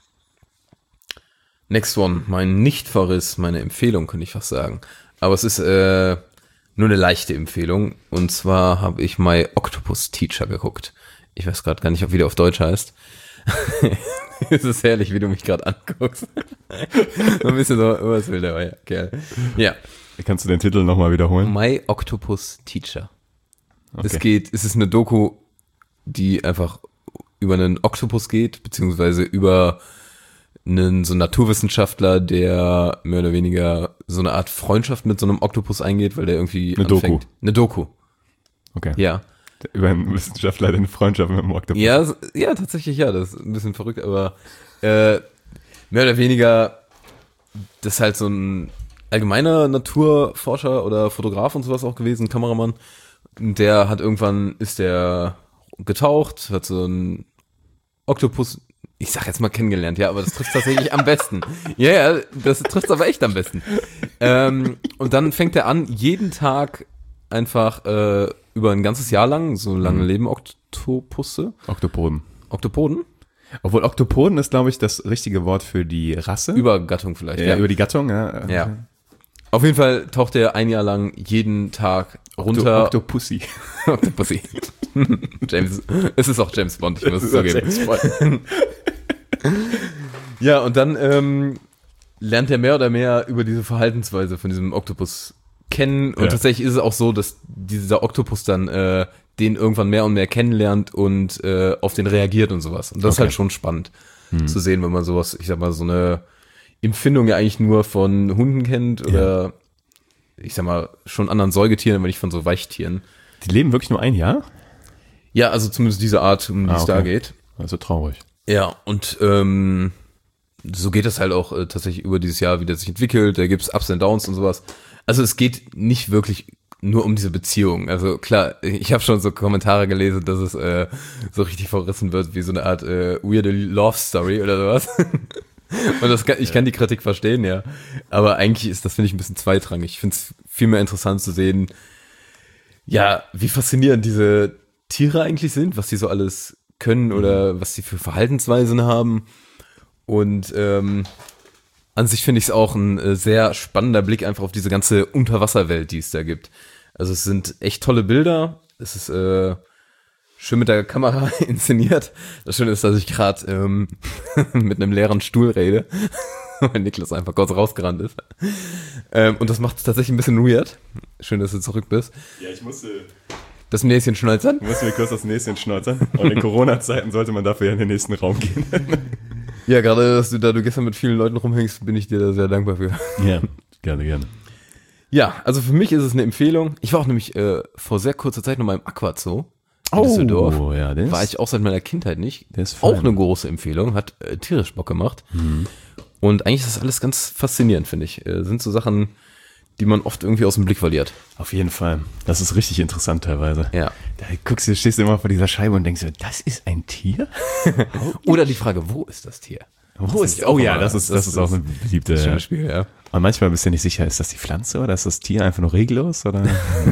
Next one. Mein Nicht-Verriss, meine Empfehlung, könnte ich fast sagen. Aber es ist äh, nur eine leichte Empfehlung. Und zwar habe ich My Octopus Teacher geguckt. Ich weiß gerade gar nicht, ob wie der auf Deutsch heißt. Es ist herrlich, wie du mich gerade anguckst. So ein bisschen so, was will der, ja, Kerl. Ja. Kannst du den Titel nochmal wiederholen? My Octopus Teacher. Okay. Es geht, es ist eine Doku, die einfach über einen Oktopus geht, beziehungsweise über einen so einen Naturwissenschaftler, der mehr oder weniger so eine Art Freundschaft mit so einem Oktopus eingeht, weil der irgendwie Eine anfängt. Doku. Eine Doku. Okay. Ja. Über einen Wissenschaftler, der eine Freundschaft mit dem Oktopus. Ja, s- ja, tatsächlich ja, das ist ein bisschen verrückt, aber äh, mehr oder weniger das ist halt so ein allgemeiner Naturforscher oder Fotograf und sowas auch gewesen, Kameramann. Der hat irgendwann, ist der getaucht, hat so einen Oktopus, ich sag jetzt mal kennengelernt, ja, aber das trifft tatsächlich am besten. Ja, ja, das trifft aber echt am besten. Ähm, und dann fängt er an, jeden Tag einfach äh, über ein ganzes Jahr lang, so lange Mhm. leben Oktopusse, Oktopoden. Oktopoden, Obwohl Oktopoden ist, glaube ich, das richtige Wort für die Rasse. Übergattung vielleicht, ja, ja. über die Gattung, ja. Ja. Auf jeden Fall taucht er ein Jahr lang jeden Tag runter. Oktopussy. Octopussy. James, es ist auch James Bond, ich muss es zugeben. Ja, und dann ähm, lernt er mehr oder mehr über diese Verhaltensweise von diesem Oktopus kennen. Und Ja. tatsächlich ist es auch so, dass dieser Oktopus dann äh, den irgendwann mehr und mehr kennenlernt und äh, auf den reagiert und sowas. Und das ist Okay. halt schon spannend zu sehen, wenn man sowas, ich sag mal, so eine Empfindung ja eigentlich nur von Hunden kennt oder ich sag mal, schon anderen Säugetieren, aber nicht von so Weichtieren. Die leben wirklich nur ein Jahr? Ja, also zumindest diese Art, um die Ah, es okay. da geht. Also traurig. Ja, und ähm, so geht es halt auch äh, tatsächlich über dieses Jahr, wie der sich entwickelt. Da gibt's Ups und Downs und sowas. Also es geht nicht wirklich nur um diese Beziehung. Also klar, ich habe schon so Kommentare gelesen, dass es äh, so richtig verrissen wird, wie so eine Art äh, weirde Love Story oder sowas. Und das kann, ich kann die Kritik verstehen, ja. Aber eigentlich ist das, finde ich, ein bisschen zweitrangig. Ich finde es viel mehr interessant zu sehen, ja, wie faszinierend diese Tiere eigentlich sind, was die so alles können oder was die für Verhaltensweisen haben. Und ähm, an sich finde ich es auch ein äh, sehr spannender Blick einfach auf diese ganze Unterwasserwelt, die es da gibt. Also es sind echt tolle Bilder. Es ist äh, schön mit der Kamera inszeniert. Das Schöne ist, dass ich gerade ähm, mit einem leeren Stuhl rede, weil Niklas einfach kurz rausgerannt ist. Ähm, und das macht es tatsächlich ein bisschen weird. Schön, dass du zurück bist. Ja, ich musste, Das Näschen schnalzern. ich musste mir kurz das Näschen schnauzern. Und in Corona-Zeiten sollte man dafür ja in den nächsten Raum gehen. Ja, gerade, dass du da du gestern mit vielen Leuten rumhängst, bin ich dir da sehr dankbar für. Ja, gerne, gerne. Ja, also für mich ist es eine Empfehlung. Ich war auch nämlich äh, vor sehr kurzer Zeit noch mal im Aquazoo in Düsseldorf. Oh, ja, der ist, War ich auch seit meiner Kindheit nicht. der ist fein. Auch eine große Empfehlung, hat äh, tierisch Bock gemacht. Und eigentlich ist das alles ganz faszinierend, finde ich. Äh, sind so Sachen, die man oft irgendwie aus dem Blick verliert. Auf jeden Fall. Das ist richtig interessant teilweise. Ja. Da guckst du, stehst du immer vor dieser Scheibe und denkst dir, das ist ein Tier? Oder die Frage, wo ist das Tier? Wo ist, oh ja, das ist, das ist auch eine beliebte. Schönes Spiel, ja. Und manchmal bist du nicht sicher, ist das die Pflanze oder ist das Tier einfach nur reglos? Oder?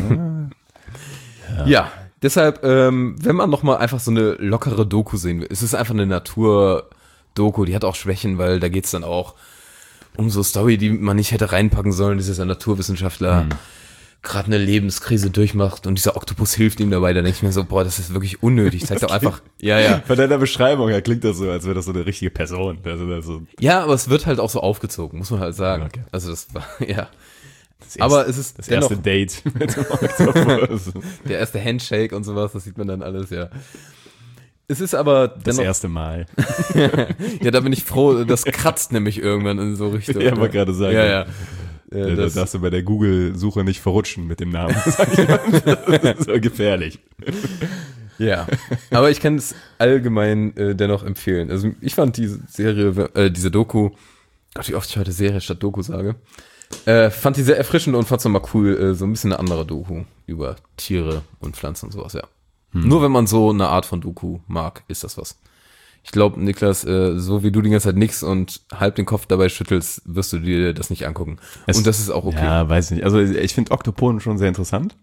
Ja. Ja, deshalb, ähm, wenn man nochmal einfach so eine lockere Doku sehen will, es ist einfach eine Natur-Doku, die hat auch Schwächen, weil da geht's dann auch um so Story, die man nicht hätte reinpacken sollen. Das ist ein Naturwissenschaftler, hm. gerade eine Lebenskrise durchmacht und dieser Oktopus hilft ihm dabei. Da denke ich mir so, boah, das ist wirklich unnötig. Zeigt doch einfach, ja, ja. Von deiner Beschreibung her klingt das so, als wäre das so eine richtige Person. Also das so ja, aber es wird halt auch so aufgezogen, muss man halt sagen. Okay. Also das war, ja. Das erste, aber es ist das erste Date mit dem Oktopus. Der erste Handshake und sowas, das sieht man dann alles, ja. Es ist aber dennoch, das erste Mal. Ja, da bin ich froh, das kratzt nämlich irgendwann in so Richtung. Ja, wollte gerade sagen. Ja, ja. Ja, da das, darfst du bei der Google-Suche nicht verrutschen mit dem Namen. Das ist so gefährlich. Ja, aber ich kann es allgemein äh, dennoch empfehlen. Also ich fand diese Serie, äh, diese Doku, Gott, wie oft ich heute Serie statt Doku sage, äh, fand die sehr erfrischend und fand es nochmal cool, äh, so ein bisschen eine andere Doku über Tiere und Pflanzen und sowas, ja. Hm. Nur wenn man so eine Art von Doku mag, ist das was. Ich glaube, Niklas, äh, so wie du die ganze Zeit nix und halb den Kopf dabei schüttelst, wirst du dir das nicht angucken. Es, und das ist auch okay. Ja, weiß nicht. Also ich finde Oktopoden schon sehr interessant.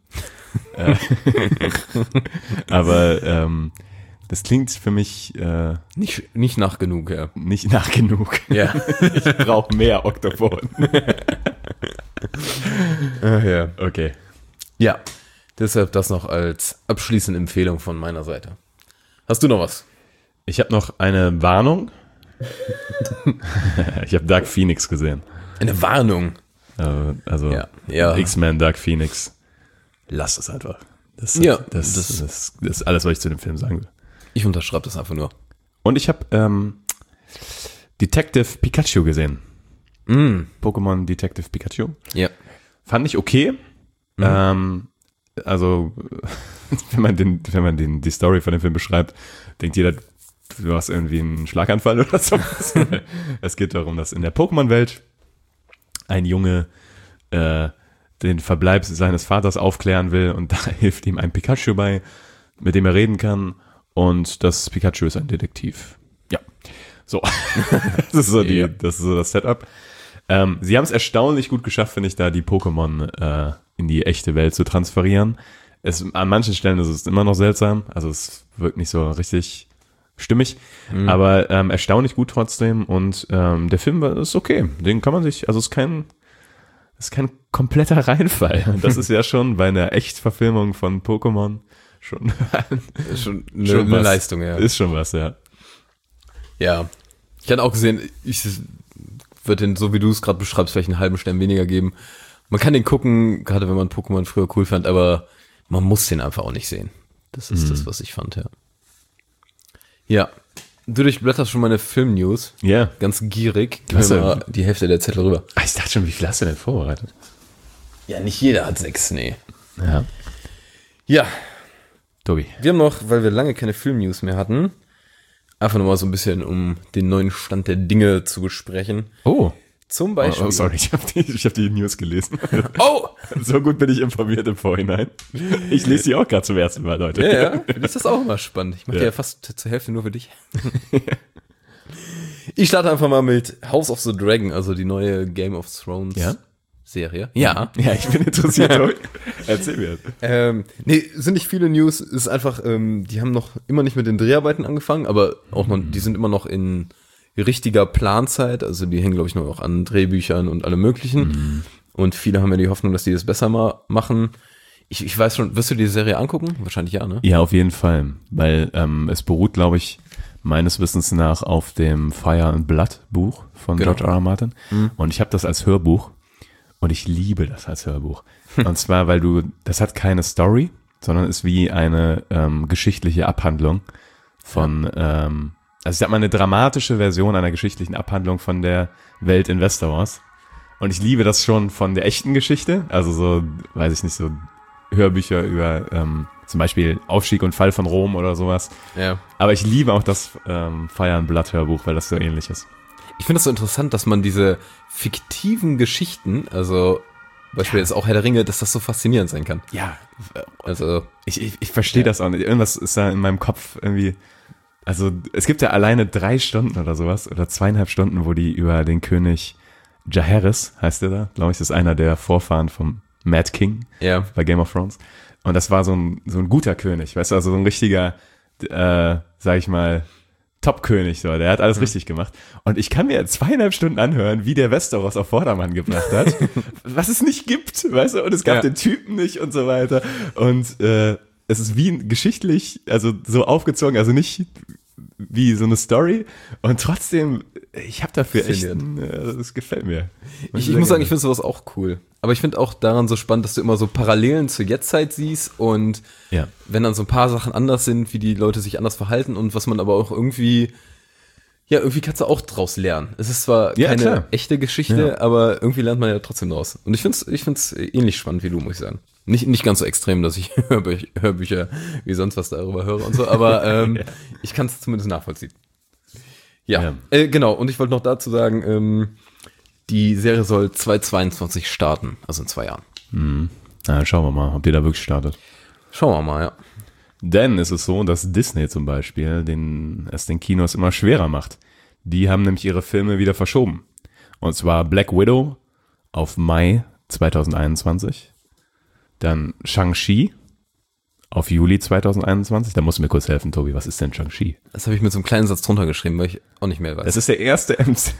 Aber ähm, das klingt für mich äh, nicht, nicht nach genug, ja. Nicht nach genug. Ja. Ich brauche mehr Oktopoden. Ach ja. Okay. Ja, deshalb das noch als abschließende Empfehlung von meiner Seite. Hast du noch was? Ich habe noch eine Warnung. Ich habe Dark Phoenix gesehen. Eine Warnung? Also, also ja. Ja. X-Men, Dark Phoenix. Lass es einfach. Das, ja, das, das, das, das ist alles, was ich zu dem Film sagen will. Ich unterschreibe das einfach nur. Und ich habe ähm, Detective Pikachu gesehen. Mm. Pokémon Detective Pikachu. Ja. Fand ich okay. Mhm. Ähm, also, wenn man, den, wenn man den, die Story von dem Film beschreibt, denkt jeder, du hast irgendwie einen Schlaganfall oder so. Es geht darum, dass in der Pokémon-Welt ein Junge äh, den Verbleib seines Vaters aufklären will und da hilft ihm ein Pikachu bei, mit dem er reden kann, und das Pikachu ist ein Detektiv. Ja, so. Das ist so, die, ja. das, ist so das Setup. Ähm, sie haben es erstaunlich gut geschafft, finde ich, da die Pokémon äh, in die echte Welt zu transferieren. Es, an manchen Stellen ist es immer noch seltsam, also es wirkt nicht so richtig stimmig, mhm. aber ähm, erstaunlich gut trotzdem, und ähm, der Film ist okay, den kann man sich, also es ist kein Das ist kein kompletter Reinfall. Das ist ja schon bei einer Echtverfilmung von Pokémon schon, ist schon eine, schon eine was. Leistung, ja. Ist schon was, ja. Ja. Ich hatte auch gesehen, ich würde den, so wie du es gerade beschreibst, vielleicht einen halben Stern weniger geben. Man kann den gucken, gerade wenn man Pokémon früher cool fand, aber man muss den einfach auch nicht sehen. Das ist mhm. das, was ich fand, ja. Ja. Du durchblätterst schon meine Film-News. Ja. Yeah. Ganz gierig. Gib mir mal die Hälfte der Zettel rüber. Ah, ich dachte schon, wie viel hast du denn vorbereitet? Ja, nicht jeder hat sechs, nee. Ja. Ja. Tobi. Wir haben noch, weil wir lange keine Film-News mehr hatten, einfach nochmal so ein bisschen, um den neuen Stand der Dinge zu besprechen. Oh. Zum Beispiel. Oh, oh sorry, ich habe die, ich hab die News gelesen. Oh! So gut bin ich informiert im Vorhinein. Ich lese die auch gerade zum ersten Mal, Leute. Ja, ja. Für dich ist das auch immer spannend. Ich mache ja. die ja fast zur Hälfte nur für dich. Ich starte einfach mal mit House of the Dragon, also die neue Game of Thrones ja? Serie. Ja. Ja, ich bin interessiert. Erzähl mir. Ähm, nee, sind nicht viele News. Ist einfach, ähm, die haben noch immer nicht mit den Dreharbeiten angefangen, aber auch noch, die sind immer noch in richtiger Planzeit, also die hängen, glaube ich, noch an Drehbüchern und allem möglichen. Mhm. Und viele haben ja die Hoffnung, dass die das besser mal machen. Ich, ich weiß schon, wirst du die Serie angucken? Wahrscheinlich ja, ne? Ja, auf jeden Fall, weil ähm, es beruht, glaube ich, meines Wissens nach auf dem Fire and Blood Buch von genau. George R. R. Martin. Mhm. Und ich habe das als Hörbuch und ich liebe das als Hörbuch. Und zwar, weil du, das hat keine Story, sondern ist wie eine ähm, geschichtliche Abhandlung von ja. ähm, also ich sag mal, eine dramatische Version einer geschichtlichen Abhandlung von der Welt in Westeros. Und ich liebe das schon von der echten Geschichte. Also so, weiß ich nicht, so Hörbücher über ähm, zum Beispiel Aufstieg und Fall von Rom oder sowas. Ja. Aber ich liebe auch das ähm, Fire and Blood Hörbuch, weil das so ähnlich ist. Ich finde es so interessant, dass man diese fiktiven Geschichten, also Beispiel jetzt auch Herr der Ringe, dass das so faszinierend sein kann. Ja, Also, ich, ich, ich verstehe das auch nicht. Irgendwas ist da in meinem Kopf irgendwie, also es gibt ja alleine drei Stunden oder sowas, oder zweieinhalb Stunden, wo die über den König Jaehaerys, heißt der da, glaube ich, das ist einer der Vorfahren vom Mad King ja. bei Game of Thrones. Und das war so ein, so ein guter König, weißt du, also so ein richtiger, äh, sag ich mal, Top-König, so, der hat alles mhm. richtig gemacht. Und ich kann mir zweieinhalb Stunden anhören, wie der Westeros auf Vordermann gebracht hat, was es nicht gibt, weißt du, und es gab ja. den Typen nicht und so weiter. Und äh, es ist wie geschichtlich, also so aufgezogen, also nicht wie so eine Story. Und trotzdem, ich habe dafür echt, ein, äh, das gefällt mir. Ich, ich muss sagen, ich finde sowas auch cool. Aber ich finde auch daran so spannend, dass du immer so Parallelen zur Jetztzeit siehst und ja. wenn dann so ein paar Sachen anders sind, wie die Leute sich anders verhalten und was man aber auch irgendwie, ja, irgendwie kannst du auch draus lernen. Es ist zwar ja, keine klar. echte Geschichte, ja. aber irgendwie lernt man ja trotzdem draus. Und ich finde es ich find's ähnlich spannend wie du, muss ich sagen. Nicht, nicht ganz so extrem, dass ich Hörbü- Hörbücher wie sonst was darüber höre und so, aber ähm, ja. ich kann es zumindest nachvollziehen. Ja, ja. Äh, genau. Und ich wollte noch dazu sagen, ähm, die Serie soll zweitausendzweiundzwanzig starten, also in zwei Jahren. Mhm. Na, schauen wir mal, ob die da wirklich startet. Schauen wir mal, ja. Denn es ist so, dass Disney zum Beispiel den, es den Kinos immer schwerer macht. Die haben nämlich ihre Filme wieder verschoben. Und zwar Black Widow auf Mai zweitausendeinundzwanzig. Dann Shang-Chi auf Juli zweitausendeinundzwanzig. Da musst du mir kurz helfen, Tobi. Was ist denn Shang-Chi? Das habe ich mit so einem kleinen Satz drunter geschrieben, weil ich auch nicht mehr weiß. Das ist der erste M C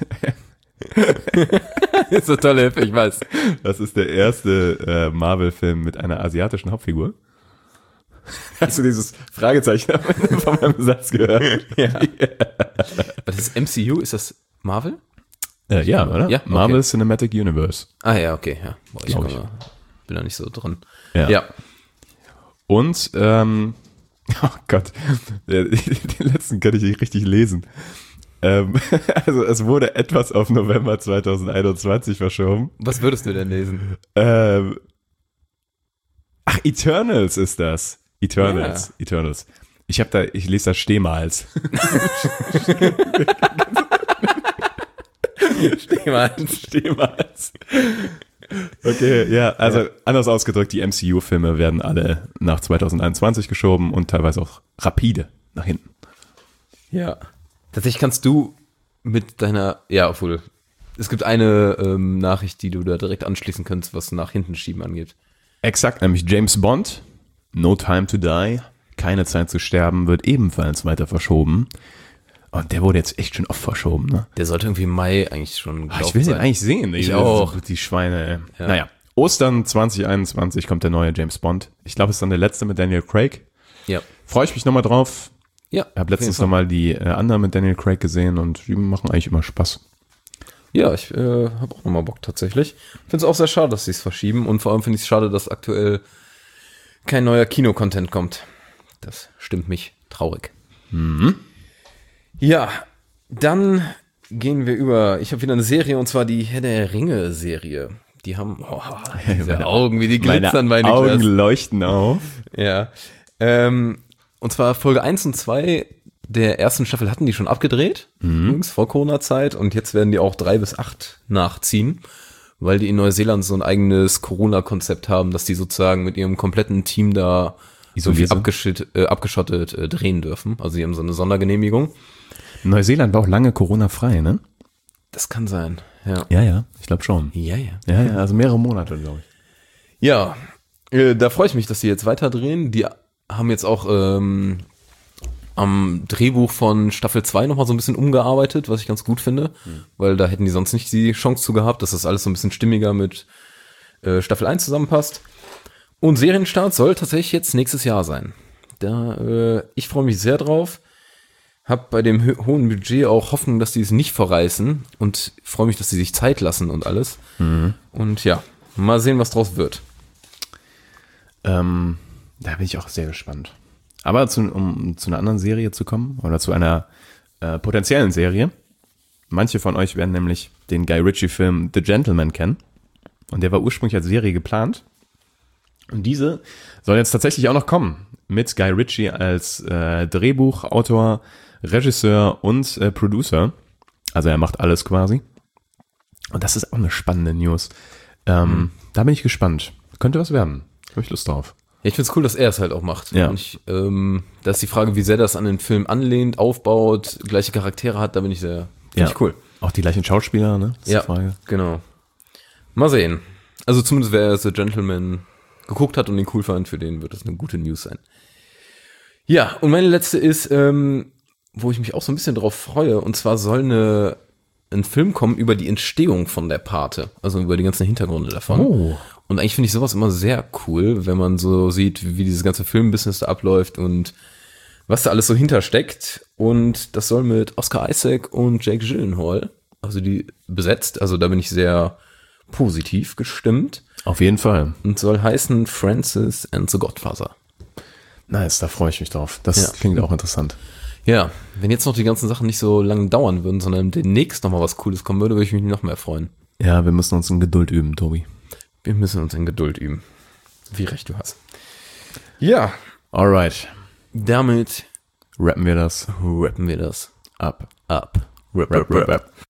ist so tolle Hilfe, ich weiß. Das ist der erste äh, Marvel-Film mit einer asiatischen Hauptfigur. Hast du dieses Fragezeichen von meinem Satz gehört? Ja. Das ist M C U, ist das Marvel? Äh, ja, oder? Ja, okay. Marvel Cinematic Universe. Ah ja, okay. Ja. Boah, ich, Glaub ich. bin da nicht so drin. Ja. ja. Und, ähm, oh Gott, den letzten kann ich nicht richtig lesen. Ähm, also es wurde etwas auf November zweitausendeinundzwanzig verschoben. Was würdest du denn lesen? Ähm, ach, Eternals ist das. Eternals, ja. Eternals. Ich habe da, ich lese da Stehmals. Stehmals. Stehmals. Okay, ja, also ja. anders ausgedrückt, die M C U-Filme werden alle nach zweitausendeinundzwanzig geschoben und teilweise auch rapide nach hinten. Ja. Tatsächlich kannst du mit deiner, ja, obwohl, es gibt eine ähm, Nachricht, die du da direkt anschließen kannst, was nach hinten schieben angeht. Exakt, nämlich James Bond, No Time to Die, Keine Zeit zu sterben, wird ebenfalls weiter verschoben. Und der wurde jetzt echt schon oft verschoben, ne? Der sollte irgendwie im Mai eigentlich schon Ach, ich will sein. den eigentlich sehen. Ich, ich auch. Die Schweine, ey. Ja. Naja, Ostern zwanzig einundzwanzig kommt der neue James Bond. Ich glaube, es ist dann der letzte mit Daniel Craig. Ja. Freue ich mich nochmal drauf. Ja. Ich habe letztens nochmal die äh, anderen mit Daniel Craig gesehen und die machen eigentlich immer Spaß. Ja, ich äh, habe auch nochmal Bock tatsächlich. Ich finde es auch sehr schade, dass sie es verschieben und vor allem finde ich es schade, dass aktuell kein neuer Kino-Content kommt. Das stimmt mich traurig. Mhm. Ja, dann gehen wir über. Ich habe wieder eine Serie und zwar die Herr der Ringe-Serie. Die haben oh, diese meine Augen, wie die glitzern, meine, meine Augen Klasse. leuchten auf. Ja. Ähm, und zwar Folge eins und zwei der ersten Staffel hatten die schon abgedreht, mhm. übrigens vor Corona-Zeit. Und jetzt werden die auch drei bis acht nachziehen, weil die in Neuseeland so ein eigenes Corona-Konzept haben, dass die sozusagen mit ihrem kompletten Team da irgendwie abgeschottet, äh, abgeschottet äh, drehen dürfen. Also die haben so eine Sondergenehmigung. Neuseeland war auch lange Corona-frei, ne? Das kann sein, ja. Ja, ja, ich glaube schon. Ja, ja. Ja, ja, also mehrere Monate, glaube ich. Ja, äh, da freue ich mich, dass die jetzt weiter drehen. Die haben jetzt auch ähm, am Drehbuch von Staffel zwei nochmal so ein bisschen umgearbeitet, was ich ganz gut finde, mhm. weil da hätten die sonst nicht die Chance zu gehabt, dass das alles so ein bisschen stimmiger mit äh, Staffel eins zusammenpasst. Und Serienstart soll tatsächlich jetzt nächstes Jahr sein. Da, äh, ich freue mich sehr drauf. Hab bei dem ho- hohen Budget auch Hoffnung, dass die es nicht verreißen und freue mich, dass sie sich Zeit lassen und alles. Mhm. Und ja, mal sehen, was draus wird. Ähm, da bin ich auch sehr gespannt. Aber zu, um zu einer anderen Serie zu kommen oder zu einer äh, potenziellen Serie. Manche von euch werden nämlich den Guy Ritchie-Film The Gentleman kennen. Und der war ursprünglich als Serie geplant. Und diese soll jetzt tatsächlich auch noch kommen. Mit Guy Ritchie als äh, Drehbuchautor, Regisseur und äh, Producer. Also er macht alles quasi. Und das ist auch eine spannende News. Ähm, Mhm. Da bin ich gespannt. Könnte was werden. Habe ich Lust drauf. Ja, ich find's cool, dass er es halt auch macht. Ja. Und ich, ähm, da ist die Frage, wie sehr das an den Film anlehnt, aufbaut, gleiche Charaktere hat, da bin ich sehr, finde Ja. ich cool. Auch die gleichen Schauspieler, ne? Das ist Ja, die Frage. genau. Mal sehen. Also zumindest wer The Gentleman geguckt hat und ihn cool fand, für den wird das eine gute News sein. Ja, und meine letzte ist, ähm, wo ich mich auch so ein bisschen drauf freue, und zwar soll eine, ein Film kommen über die Entstehung von der Pate, also über die ganzen Hintergründe davon. Oh. Und eigentlich finde ich sowas immer sehr cool, wenn man so sieht, wie dieses ganze Filmbusiness da abläuft und was da alles so hintersteckt. Und das soll mit Oscar Isaac und Jake Gyllenhaal, also die besetzt, also da bin ich sehr positiv gestimmt, Auf jeden Fall. und soll heißen Francis and the Godfather. Nice, da freue ich mich drauf. Das Ja. klingt auch interessant. Ja, wenn jetzt noch die ganzen Sachen nicht so lange dauern würden, sondern demnächst noch mal was Cooles kommen würde, würde ich mich noch mehr freuen. Ja, wir müssen uns in Geduld üben, Tobi. Wir müssen uns in Geduld üben. Wie recht du hast. Ja, Alright. damit Rappen wir das rappen wir das ab. ab. Rap, Rap, rap, rap.